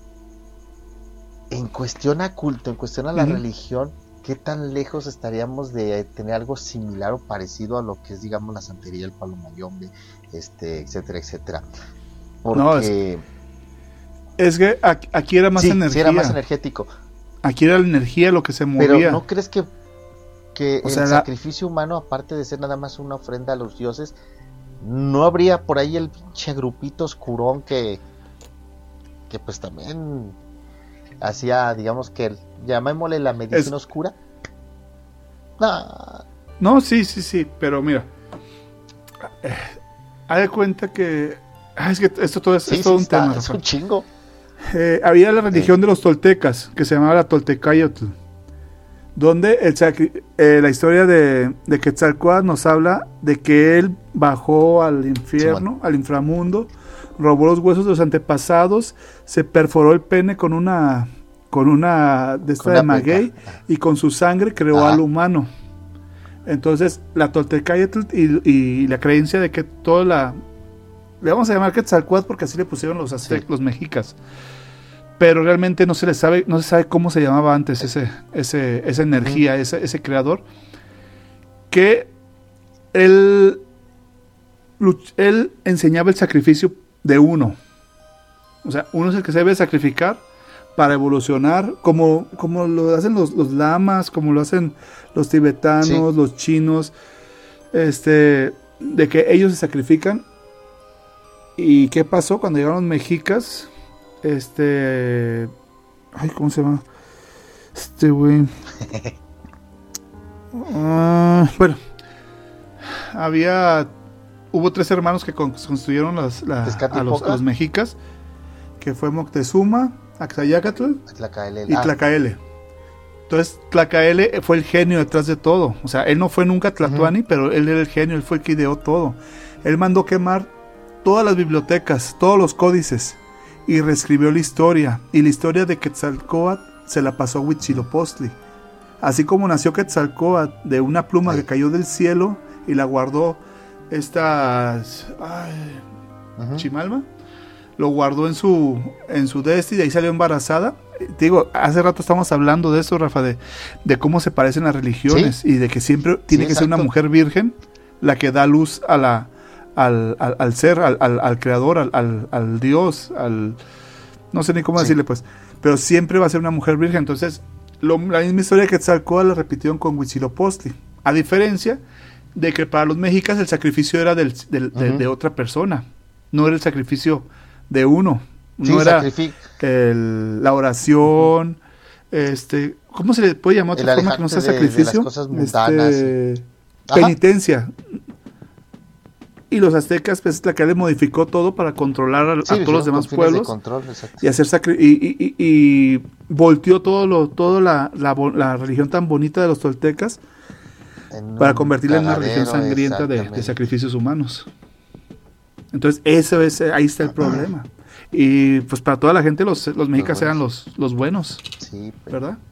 En cuestión a culto, en cuestión a la uh-huh. religión, ¿qué tan lejos estaríamos de tener algo similar o parecido a lo que es, digamos, la santería, el palo mayombe, este, etcétera, etcétera? Porque... No, es, es que aquí, aquí era más sí, energía. Sí, era más energético. Aquí era la energía lo que se movía. Pero ¿no crees que, que o el sea, sacrificio la... humano, aparte de ser nada más una ofrenda a los dioses, no habría por ahí el pinche grupito oscurón que, que pues también hacía, digamos que, el, llamémosle la medicina es... oscura. No. no, sí, sí, sí, pero mira, eh, haz de cuenta que, ah, es que esto todo es, sí, es todo sí, un está, tema. Es Rafa. Un chingo. Eh, había la religión sí. de los toltecas, que se llamaba la Toltecayotl, donde el, eh, la historia de, de Quetzalcóatl nos habla de que él bajó al infierno, sí, al inframundo, robó los huesos de los antepasados, se perforó el pene con una con una de esta de maguey y con su sangre creó Ajá. al humano. Entonces la Toltecayotl y, y la creencia de que toda la, le vamos a llamar Quetzalcóatl porque así le pusieron los aztecas, sí. los mexicas, pero realmente no se le sabe, no se sabe cómo se llamaba antes ese, ese, esa energía, uh-huh. ese, ese creador, que él, él enseñaba el sacrificio de uno. O sea, uno es el que se debe sacrificar para evolucionar, como, como lo hacen los, los lamas, como lo hacen los tibetanos, sí. los chinos, este, de que ellos se sacrifican. ¿Y qué pasó cuando llegaron los mexicas? Este, ay, ¿cómo se llama? Este güey. uh, bueno, había, hubo tres hermanos que construyeron las, la, a, los, a los mexicas, que fue Moctezuma, Axayácatl y Tlacaele. Entonces Tlacaele fue el genio detrás de todo. O sea, él no fue nunca Tlatoani, uh-huh. pero él era el genio, él fue el que ideó todo. Él mandó quemar todas las bibliotecas, todos los códices, y reescribió la historia. Y la historia de Quetzalcóatl se la pasó a Huitzilopochtli. Así como nació Quetzalcóatl de una pluma sí. que cayó del cielo y la guardó esta ay, uh-huh. Chimalma, lo guardó en su en su desti y de ahí salió embarazada. Te digo, hace rato estamos hablando de eso, Rafa, de, de cómo se parecen las religiones, ¿sí? Y de que siempre tiene sí, que exacto. ser una mujer virgen la que da luz a la al, al, al ser, al, al, al creador, al, al, al Dios, al no sé ni cómo sí. decirle pues, pero siempre va a ser una mujer virgen. Entonces, lo, la misma historia que Quetzalcóatl la repitieron con Huitzilopochtli, a diferencia de que para los mexicas el sacrificio era del, del, uh-huh. de, de otra persona, no era el sacrificio de uno, no sí, era el, la oración, uh-huh. este, ¿cómo se le puede llamar otra forma que no sea de, sacrificio? De las cosas mundanas, este, sí. penitencia. Y los aztecas, pues la que le modificó todo para controlar a, sí, a todos los demás pueblos control, y hacer sacri- y, y, y, y volteó todo lo, todo la, la, la religión tan bonita de los toltecas en para convertirla en una religión sangrienta de, de sacrificios humanos. Entonces ese es, ahí está el problema. Y pues para toda la gente los, los mexicas eran los, los buenos, sí, pero... ¿verdad?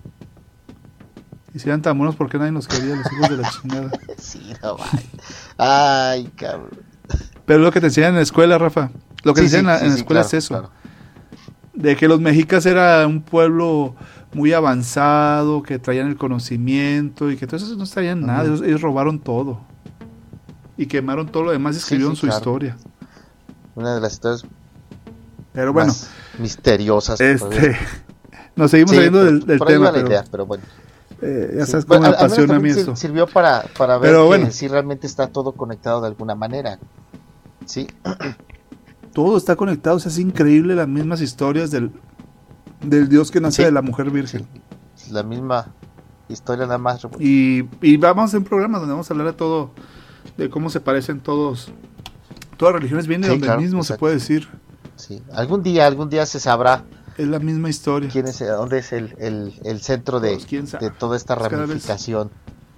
Y si eran tan buenos, ¿por qué nadie nos quería, los hijos de la chingada? Sí, no vale. Ay, cabrón. Pero lo que te enseñan en la escuela, Rafa, lo que sí, te enseñan sí, en la sí, escuela sí, claro, es eso, claro. De que los mexicas era un pueblo muy avanzado, que traían el conocimiento y que todos esos no traían uh-huh. nada, ellos, ellos robaron todo y quemaron todo lo demás y escribieron sí, sí, su claro. historia. Una de las historias pero bueno, más misteriosas. Este, nos seguimos sí, saliendo del, del por ahí tema, va la pero, idea, pero bueno. Eh, ya sabes sí. cómo bueno, me apasiona a mí eso. Sirvió para, para ver pero, que bueno. sí realmente está todo conectado de alguna manera. Sí. Todo está conectado, o sea, es increíble las mismas historias del, del Dios que nace sí. de la mujer virgen. Sí. La misma historia nada más. Y, y vamos a hacer un programa donde vamos a hablar de todo, de cómo se parecen todos, todas las religiones vienen de sí, donde claro, mismo exacto. se puede decir. Sí, algún día, algún día se sabrá. Es la misma historia. ¿Quién es, ¿Dónde es el, el, el centro de, pues, de toda esta pues ramificación?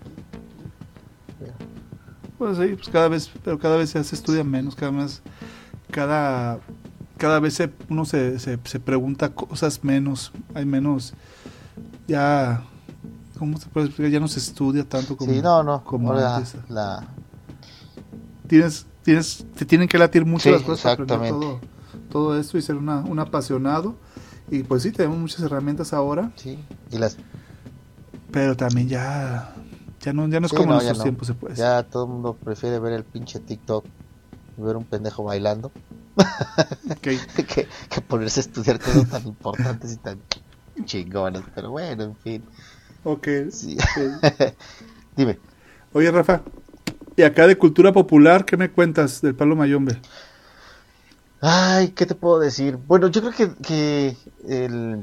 Pues sí, pues cada vez, pero cada vez se estudia menos, cada vez, cada, cada vez se, uno se, se, se pregunta cosas menos, hay menos, ya, ¿cómo se puede explicar? Ya no se estudia tanto como, sí, no, no, como la, antes. La... Tienes, tienes, te tienen que latir mucho sí, las cosas para aprender todo, todo esto y ser una, un apasionado. Y pues sí, tenemos muchas herramientas ahora. Sí, y las... Pero también ya... Ya no, ya no es sí, como no, en nuestros no. tiempos se puede Ya decir. Todo el mundo prefiere ver el pinche TikTok y ver un pendejo bailando. Okay. que, que ponerse a estudiar cosas tan importantes y tan chingonas. Pero bueno, en fin. Ok. Sí. okay. Dime. Oye, Rafa. Y acá de cultura popular, ¿qué me cuentas del palo mayombe? Ay, ¿qué te puedo decir? Bueno, yo creo que, que el,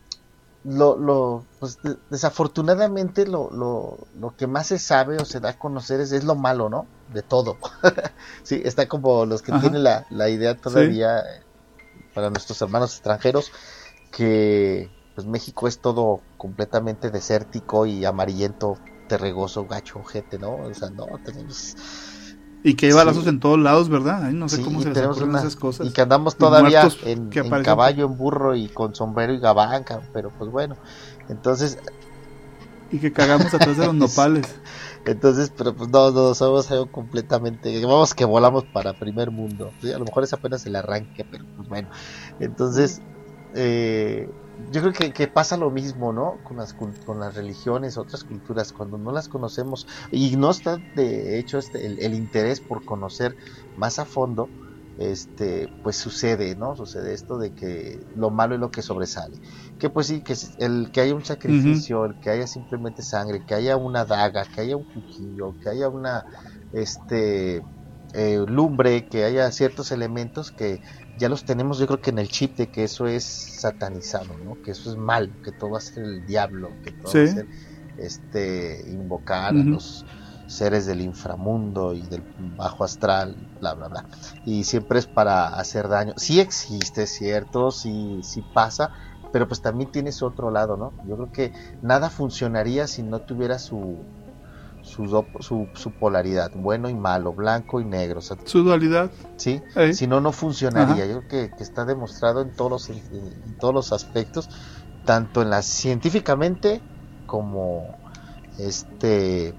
lo, lo, pues de, desafortunadamente lo, lo, lo que más se sabe o se da a conocer es, es lo malo, ¿no? De todo. Sí, está como los que Ajá. tienen la, la idea todavía, ¿sí? Para nuestros hermanos extranjeros, que pues México es todo completamente desértico y amarillento, terregoso, gacho, ojete, ¿no? O sea, no, tenemos... Y que hay balazos sí. en todos lados, ¿verdad? Ay, no sé sí, cómo se les ocurren una, esas cosas. Y que andamos todavía en, en caballo, en burro y con sombrero y gabanca, pero pues bueno, entonces... Y que cagamos atrás de los nopales. Entonces, pero pues no, no, somos algo completamente... Vamos que volamos para primer mundo. ¿Sí? A lo mejor es apenas el arranque, pero pues bueno. Entonces, eh, yo creo que, que pasa lo mismo, ¿no? Con las, con las religiones, otras culturas, cuando no las conocemos, y no está de hecho este, el, el interés por conocer más a fondo, este, pues sucede, ¿no? Sucede esto de que lo malo es lo que sobresale. Que pues sí, que el que haya un sacrificio, uh-huh. el que haya simplemente sangre, que haya una daga, que haya un cuchillo, que haya una este eh, lumbre, que haya ciertos elementos que ya los tenemos, yo creo que en el chip de que eso es satanizado, ¿no? Que eso es mal, que todo va a ser el diablo, que todo ¿sí? va a ser este invocar uh-huh. a los seres del inframundo y del bajo astral, bla bla bla. Y siempre es para hacer daño. Sí existe, cierto, sí sí pasa, pero pues también tiene su otro lado, ¿no? Yo creo que nada funcionaría si no tuviera su Su, su, su polaridad, bueno y malo, blanco y negro, o sea, su dualidad, sí, ¿eh? Si no, no funcionaría. Ajá. Yo creo que, que está demostrado en todos los en, en todos los aspectos, tanto en la científicamente como este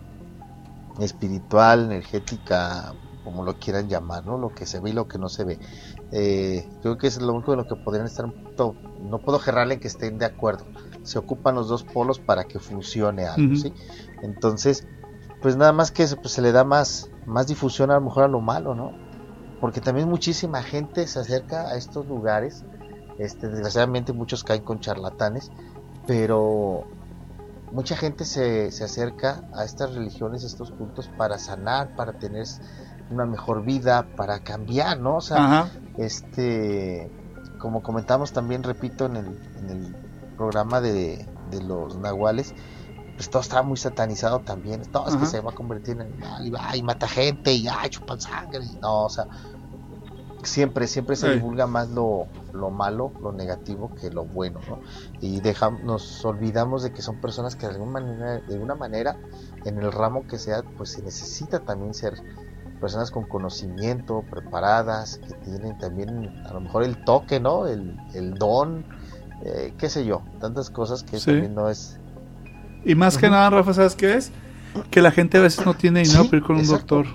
espiritual, energética, como lo quieran llamar, ¿no? Lo que se ve y lo que no se ve. Eh, yo creo que es lo único de lo que podrían estar un poquito, no puedo gerrarle que estén de acuerdo. Se ocupan los dos polos para que funcione algo, uh-huh. ¿sí? Entonces, pues nada más que eso, pues se le da más, más difusión a lo mejor a lo malo, ¿no? Porque también muchísima gente se acerca a estos lugares, este, desgraciadamente muchos caen con charlatanes, pero mucha gente se, se acerca a estas religiones, a estos cultos para sanar, para tener una mejor vida, para cambiar, ¿no? O sea, Ajá. este, como comentamos también, repito, en el, en el programa de, de los nahuales, pues todo estaba muy satanizado también. No, es Ajá. que se va a convertir en animal y va y mata gente y ay, chupan sangre. No, o sea, siempre, siempre se sí. divulga más lo, lo malo, lo negativo que lo bueno, ¿no? Y dejamos, nos olvidamos de que son personas que de alguna manera, de alguna manera, en el ramo que sea, pues se necesita también ser personas con conocimiento, preparadas, que tienen también a lo mejor el toque, ¿no? El, el don, eh, qué sé yo, tantas cosas que sí. también no es. Y más uh-huh. que nada, Rafa, ¿sabes qué es? Que la gente a veces no tiene dinero sí, para ir con un exacto. doctor.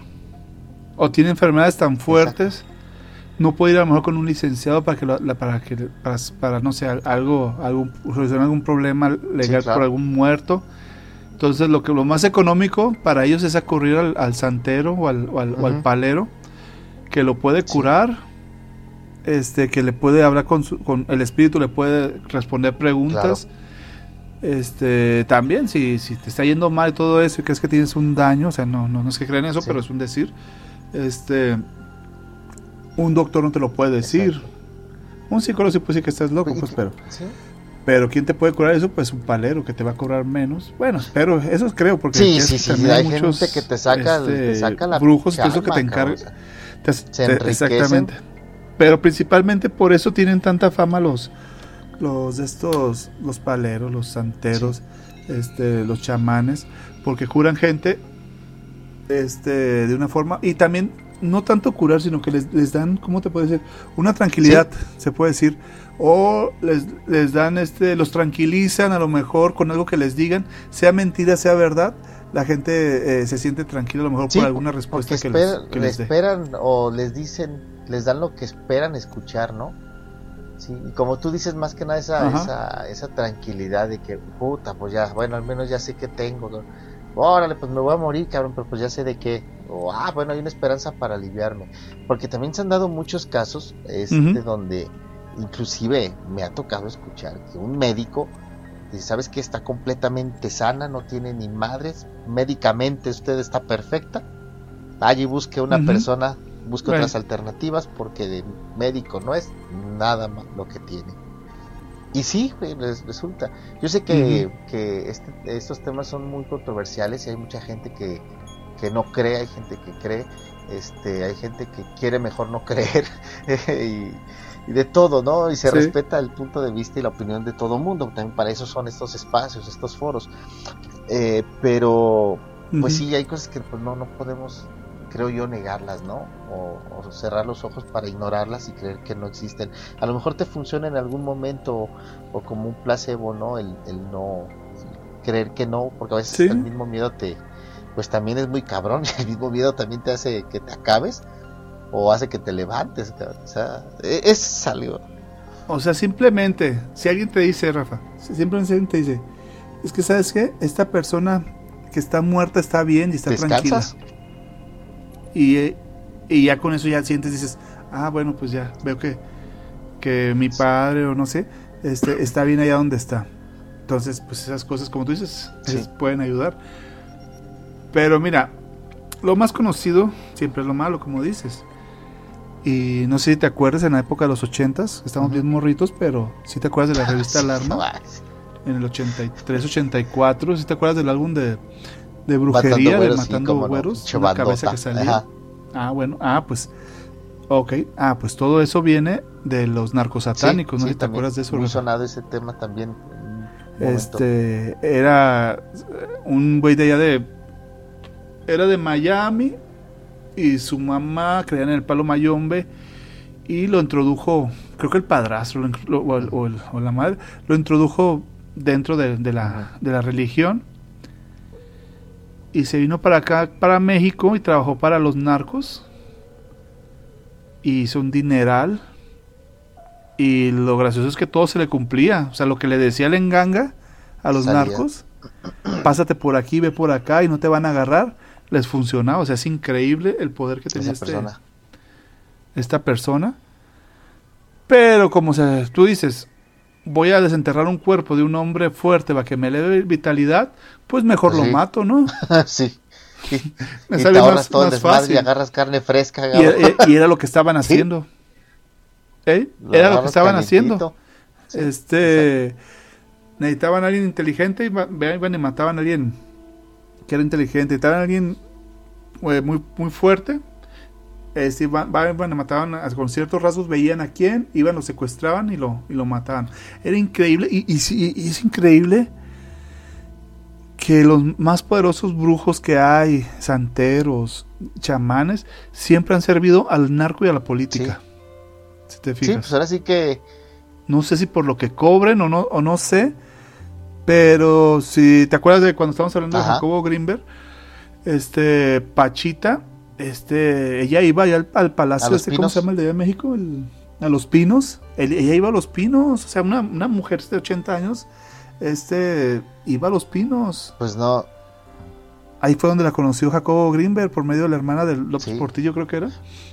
O tiene enfermedades tan fuertes, exacto. no puede ir a lo mejor con un licenciado para que, lo, la, para, que para, para, no sé, algo, algún, solucionar algún problema legal sí, claro. por algún muerto. Entonces, lo que lo más económico para ellos es acudir al, al santero o al, o, al, uh-huh. o al palero, que lo puede curar, sí. este que le puede hablar con, su, con el espíritu, le puede responder preguntas. Claro. Este también si, si te está yendo mal y todo eso y crees que tienes un daño, o sea, no, no, no es que crean eso, sí. pero es un decir, este un doctor no te lo puede decir. Exacto. Un psicólogo sí puede decir que estás loco, pues, pero ¿sí? pero ¿quién te puede curar eso? Pues un palero que te va a cobrar menos. Bueno, pero eso creo, porque sí, sí, sí, sí, hay muchos, gente que te saca, este, te saca la brujos, calma, eso que te encarga, o sea, te, te, exactamente. Pero principalmente por eso tienen tanta fama los los de estos, los paleros, los santeros, sí. este, los chamanes, porque curan gente este de una forma, y también no tanto curar, sino que les, les dan, ¿cómo te puedo decir? Una tranquilidad, sí. se puede decir, o les, les dan, este, los tranquilizan a lo mejor con algo que les digan, sea mentira, sea verdad, la gente eh, se siente tranquila a lo mejor sí, por alguna respuesta que, espera, les, que les, les esperan dé. O les dicen, les dan lo que esperan escuchar, ¿no? Sí, y como tú dices, más que nada esa, esa, esa tranquilidad de que, puta, pues ya, bueno, al menos ya sé que tengo, ¿no? Órale, pues me voy a morir, cabrón, pero pues ya sé de qué, o, ah, bueno, hay una esperanza para aliviarme, porque también se han dado muchos casos, este, uh-huh. donde, inclusive, me ha tocado escuchar que un médico, dice, ¿sabes qué? Está completamente sana, no tiene ni madres, médicamente usted está perfecta, vaya y busque una Ujú. persona, busque Bueno. otras alternativas, porque de médico no es nada más lo que tiene. Y sí, güey, res- resulta. Yo sé que, Ujú. que este, estos temas son muy controversiales y hay mucha gente que, que no cree, hay gente que cree, este, hay gente que quiere mejor no creer y, y de todo, ¿no? Y se Sí. respeta el punto de vista y la opinión de todo mundo. También para eso son estos espacios, estos foros. Eh, pero, pues Ujú. sí, hay cosas que pues no, no podemos, creo yo, negarlas, ¿no? O, o cerrar los ojos para ignorarlas y creer que no existen. A lo mejor te funciona en algún momento o como un placebo, ¿no? El, el no el creer que no, porque a veces Sí. el mismo miedo te, pues también es muy cabrón. El mismo miedo también te hace que te acabes o hace que te levantes, cabrón. O sea, e- es algo. O sea, simplemente, si alguien te dice, Rafa, si simplemente alguien te dice, es que ¿sabes qué? Esta persona que está muerta está bien y está tranquila. ¿Descansas? Y, eh, y ya con eso ya sientes, dices, ah, bueno, pues ya veo que, que mi padre o no sé, este, está bien allá donde está. Entonces, pues esas cosas, como tú dices, Sí. es- pueden ayudar. Pero mira, lo más conocido siempre es lo malo, como dices. Y no sé si te acuerdas en la época de los ochentas, estamos Ujú. bien morritos, pero si te acuerdas de la revista Sí, Alarma, no, en el ochenta y tres, ochenta y cuatro, si te acuerdas del álbum de, de brujería, Matando güeros, de sí, Matando cómo no, Güeros, pinche una cabeza bandota. que salía. Ajá. Ah, bueno, ah, pues, ok, ah, pues todo eso viene de los narcosatánicos, Sí, ¿no? sí, Si te también, acuerdas de eso, muy Rafa. sonado ese tema también en un momento. Este, era un güey de allá de, era de Miami y su mamá creía en el palo mayombe y lo introdujo, creo que el padrastro lo, lo, o, el, o, el, o la madre, lo introdujo dentro de, de, la, de la religión y se vino para acá, para México y trabajó para los narcos y hizo un dineral y lo gracioso es que todo se le cumplía, o sea, lo que le decía el enganga a los Salía. narcos, pásate por aquí, ve por acá y no te van a agarrar, les funcionaba, o sea, es increíble el poder que tenía Esa este, persona. esta persona. Pero como se, tú dices, voy a desenterrar un cuerpo de un hombre fuerte para que me le dé vitalidad, pues mejor Sí. lo mato, ¿no? Sí. Y, Me y sale te ahorras más, todo el más desmadre fácil. y agarras carne fresca. Y, cabrón. y- y era lo que estaban Sí. haciendo. ¿Eh? Lo Era lo que agarras estaban calientito. haciendo. Sí, este necesitaban a alguien inteligente y va- iban y mataban a alguien que era inteligente, necesitaban a alguien eh, muy, muy fuerte. Este, iban, iban y mataban a- con ciertos rasgos, veían a quién, iban, lo secuestraban y lo, y lo mataban. Era increíble, y, y, sí, y es increíble que los más poderosos brujos que hay, santeros, chamanes, siempre han servido al narco y a la política. Si te Sí, fijas. pues ahora sí que No sé si por lo que cobren o no, o no sé. Pero si te acuerdas de cuando estábamos hablando Ajá. de Jacobo Greenberg, este Pachita, este, ella iba allá al, al A palacio, Los este, ¿cómo Pinos. se llama el de allá en México? El- a Los Pinos. El- ella iba a Los Pinos, o sea, una, una mujer de ochenta años, este, iba a Los Pinos. pues no. Ahí fue donde la conoció Jacobo Greenberg por medio de la hermana de López Sí. Portillo, creo que era.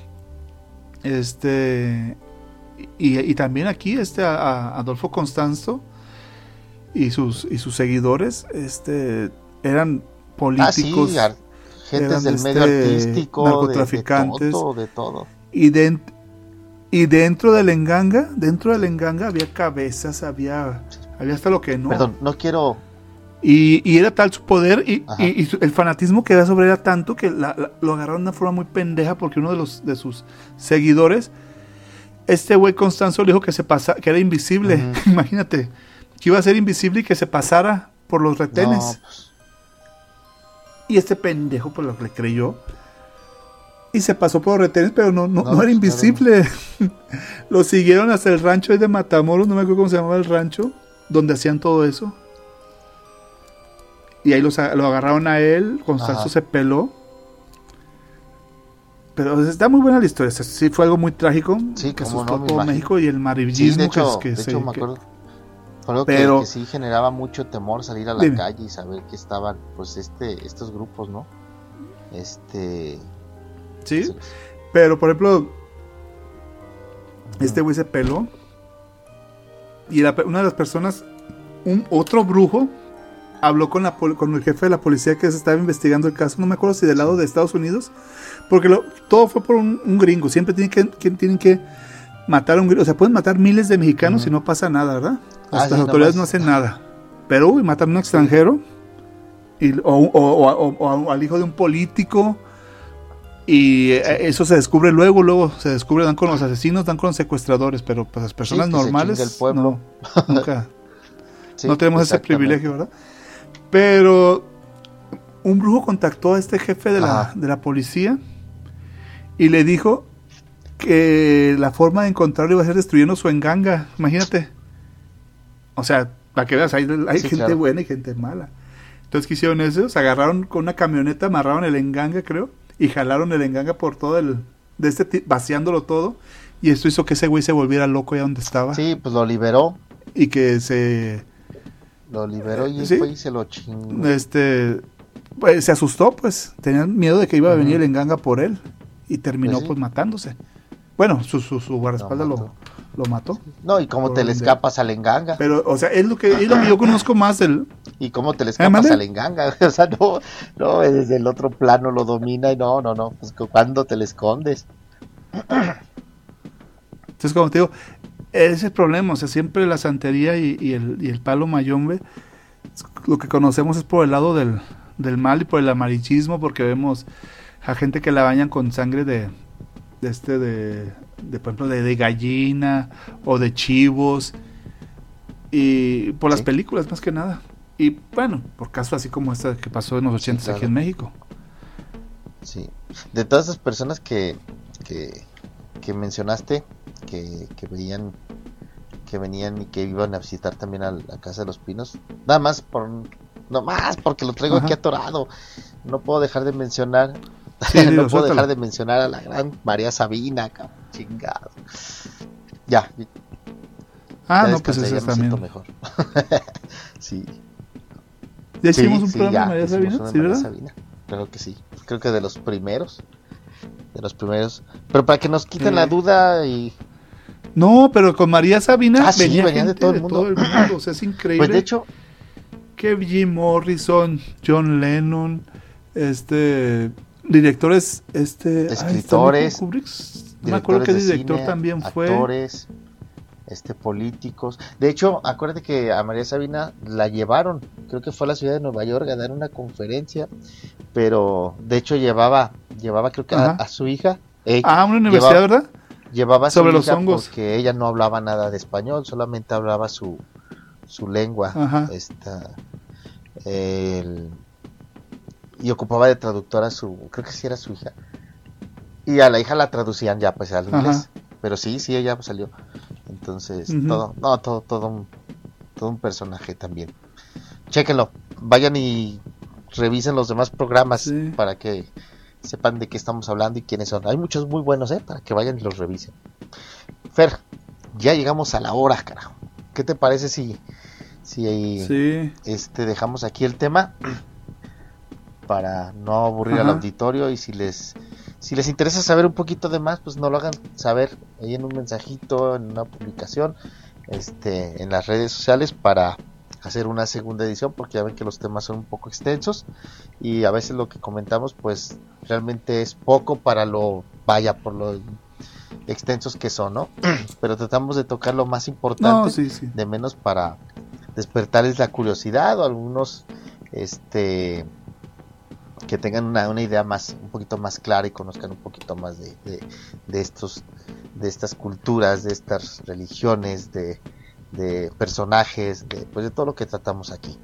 Este, y, y también aquí este a, a Adolfo Constanzo y sus y sus seguidores, este, eran Ah, sí, políticos ar- gentes eran del de medio este, artístico, narcotraficantes. de, de todo, de todo. y, de, y dentro del enganga, dentro del enganga había cabezas, había había hasta lo que no. Perdón, no quiero. Y, y era tal su poder y, Ajá. y- y su- el fanatismo que había sobre él era tanto que la- la- lo agarraron de una forma muy pendeja porque uno de los de sus seguidores, este güey Constanzo, le dijo que se pasa, que era invisible. Ujú. Imagínate, que iba a ser invisible y que se pasara por los retenes. No, pues, Y este pendejo por lo que le creyó y se pasó por los retenes, pero no, no, No, no era pues, invisible. Lo siguieron hasta el rancho de Matamoros, no me acuerdo cómo se llamaba el rancho, donde hacían todo eso. Y ahí los, a- lo agarraron a él, Constanzo Ajá. se peló. Pero está muy buena la historia, o sea, sí fue algo muy trágico, Sí, que cómo asustó no, a me todo imagino. México y el sí, amarillismo de hecho, que, que de se... hecho me que- acuerdo. Fue algo que- Pero- que, sí generaba mucho temor salir a la Dime. calle y saber que estaban, pues, este, estos grupos, ¿no? Este. sí, se- pero por ejemplo, este güey se peló y era pe- una de las personas, un otro brujo habló con, la, con el jefe de la policía que se estaba investigando el caso, no me acuerdo si del lado de Estados Unidos, porque lo, todo fue por un, un gringo, siempre tienen que, que, tienen que matar a un gringo, o sea, pueden matar miles de mexicanos uh-huh. y no pasa nada, ¿verdad? Ah, las sí, autoridades no, no hacen nada, pero uy, matan a un extranjero, y, o, o, o, o, o al hijo de un político, y sí. eso se descubre luego, luego se descubre, dan con los asesinos, dan con los secuestradores, pero pues las personas sí, normales, el pueblo. no, nunca, sí, no tenemos ese privilegio, ¿verdad? Pero un brujo contactó a este jefe de la, de la policía y le dijo que la forma de encontrarlo iba a ser destruyendo su enganga, imagínate. O sea, para que veas, hay, hay sí, gente claro. buena y gente mala. Entonces, ¿qué hicieron eso? Se agarraron con una camioneta, amarraron el enganga, creo, y jalaron el enganga por todo el... de este t- vaciándolo todo, y esto hizo que ese güey se volviera loco allá donde estaba. Sí, pues lo liberó. Y que se... Lo liberó y ¿sí? fue y se lo chingó. Este... Pues se asustó, pues. Tenían miedo de que iba a venir uh-huh. el enganga por él. Y terminó, pues, sí. pues matándose. Bueno, su, su, su guardaespaldas lo, lo, lo mató. No, y cómo te le escapas al enganga. Pero, o sea, es lo que, es lo que yo conozco más del... ¿Y cómo te le escapas al enganga? O sea, no, no, desde el otro plano lo domina y no, no, no. Pues, ¿cuándo te le escondes? Entonces, como te digo, ese es el problema. O sea, siempre la santería y, y, el, y el palo mayombe, lo que conocemos es por el lado del, del mal y por el amarillismo, porque vemos a gente que la bañan con sangre de... de este de, de por ejemplo de, de gallina o de chivos y por las sí. películas más que nada y bueno, por casos así como este que pasó en los ochentas sí, claro. aquí en México. Sí, de todas esas personas que que, que mencionaste que, que veían que venían y que iban a visitar también a la Casa de los Pinos, nada más por no más porque lo traigo Ajá. aquí atorado, no puedo dejar de mencionar Sí, no puedo suéltalo. dejar de mencionar a la gran María Sabina, cabrón, chingado. Ya. Ah, ya no, pues eso también. Mejor. sí. ¿Ya hicimos sí, un sí, programa ya, de María Sabina? ¿Sí, ¿Sí, María Sabina? Creo que sí. Creo que de los primeros. De los primeros. Pero para que nos quiten sí. la duda y... No, pero con María Sabina ah, sí, venía, venía gente de todo el mundo. De todo el mundo. O sea, es increíble. Pues de hecho... Que Jim Morrison, John Lennon, este... directores, este... escritores, ay, no me acuerdo qué director cine, también fue. Actores, este, políticos. De hecho, acuérdate que a María Sabina la llevaron, creo que fue a la ciudad de Nueva York a dar una conferencia, pero de hecho llevaba, llevaba creo que a, a su hija. Ella, ah, una universidad, llevaba, ¿verdad? Llevaba a su sobre hija los hongos. Porque ella no hablaba nada de español, solamente hablaba su, su lengua, Ajá. esta, el... y ocupaba de traductora a su, creo que sí era su hija, y a la hija la traducían ya pues al inglés, Ajá. pero sí, sí ella salió, entonces uh-huh. todo, no, todo, todo un, todo un personaje también. Chéquenlo, vayan y revisen los demás programas sí. para que sepan de qué estamos hablando y quiénes son. Hay muchos muy buenos, eh, para que vayan y los revisen. Fer, ya llegamos a la hora, carajo. ¿Qué te parece si, si sí. este dejamos aquí el tema? Para no aburrir Ajá. al auditorio y si les si les interesa saber un poquito de más, pues no lo hagan saber ahí en un mensajito, en una publicación, este, en las redes sociales para hacer una segunda edición, porque ya ven que los temas son un poco extensos y a veces lo que comentamos pues realmente es poco para lo vaya por lo extensos que son, ¿no? Pero tratamos de tocar lo más importante, no, sí, sí. de menos para despertarles la curiosidad o algunos este que tengan una, una idea más un poquito más clara y conozcan un poquito más de, de, de estos de estas culturas, de estas religiones, de, de personajes, de pues de todo lo que tratamos aquí.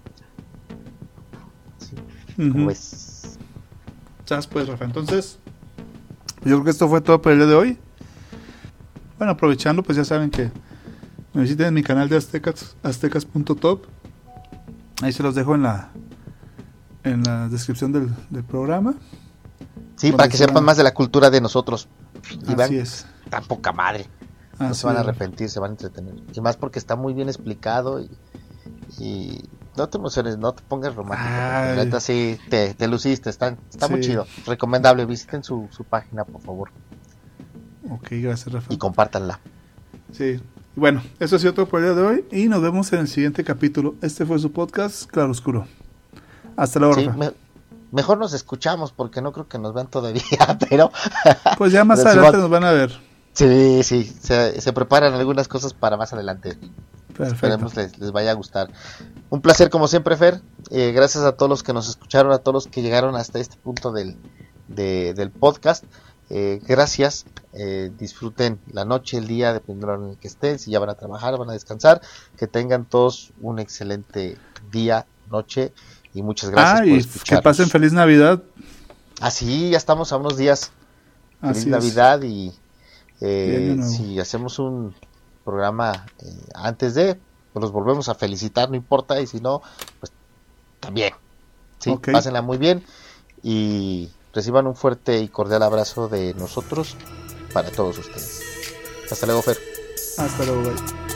Sí. Uh-huh. ¿Cómo ves? ¿Sabes? Pues, Rafa, entonces yo creo que esto fue todo por el día de hoy. Bueno, aprovechando, pues ya saben que me visiten en mi canal de aztecas aztecas punto top. Ahí se los dejo en la en la descripción del, del programa. Sí, para que sepan van... más de la cultura de nosotros. Y Así van, es. Está poca madre. No Así se van a es. arrepentir, se van a entretener. Y más porque está muy bien explicado y, y no te emociones, no te pongas romántico. La neta sí, te, te luciste, está, está sí. muy chido. Recomendable, visiten su, su página, por favor. Ok, gracias, Rafa. Y compártanla. Sí. Bueno, eso ha sido todo por el día de hoy y nos vemos en el siguiente capítulo. Este fue su podcast Claroscuro. Hasta luego, sí, Rafa. Me, mejor nos escuchamos porque no creo que nos vean todavía, pero... Pues ya más pero adelante igual, nos van a ver. Sí, sí, se, se preparan algunas cosas para más adelante. Perfecto. Esperemos les, les vaya a gustar. Un placer como siempre, Fer. Eh, gracias a todos los que nos escucharon, a todos los que llegaron hasta este punto del, de, del podcast. Eh, gracias. Eh, disfruten la noche, el día, dependiendo de en el que estén. Si ya van a trabajar, van a descansar. Que tengan todos un excelente día, noche. Y muchas gracias ah, por y escucharnos. que pasen feliz Navidad. Ah, sí, ya estamos a unos días. Feliz Así Navidad y... Y Eh, año nuevo. si hacemos un programa eh, antes de, pues los volvemos a felicitar, no importa, y si no, pues también. Sí, Okay. pásenla muy bien y reciban un fuerte y cordial abrazo de nosotros para todos ustedes. Hasta luego, Fer. Hasta luego, bye.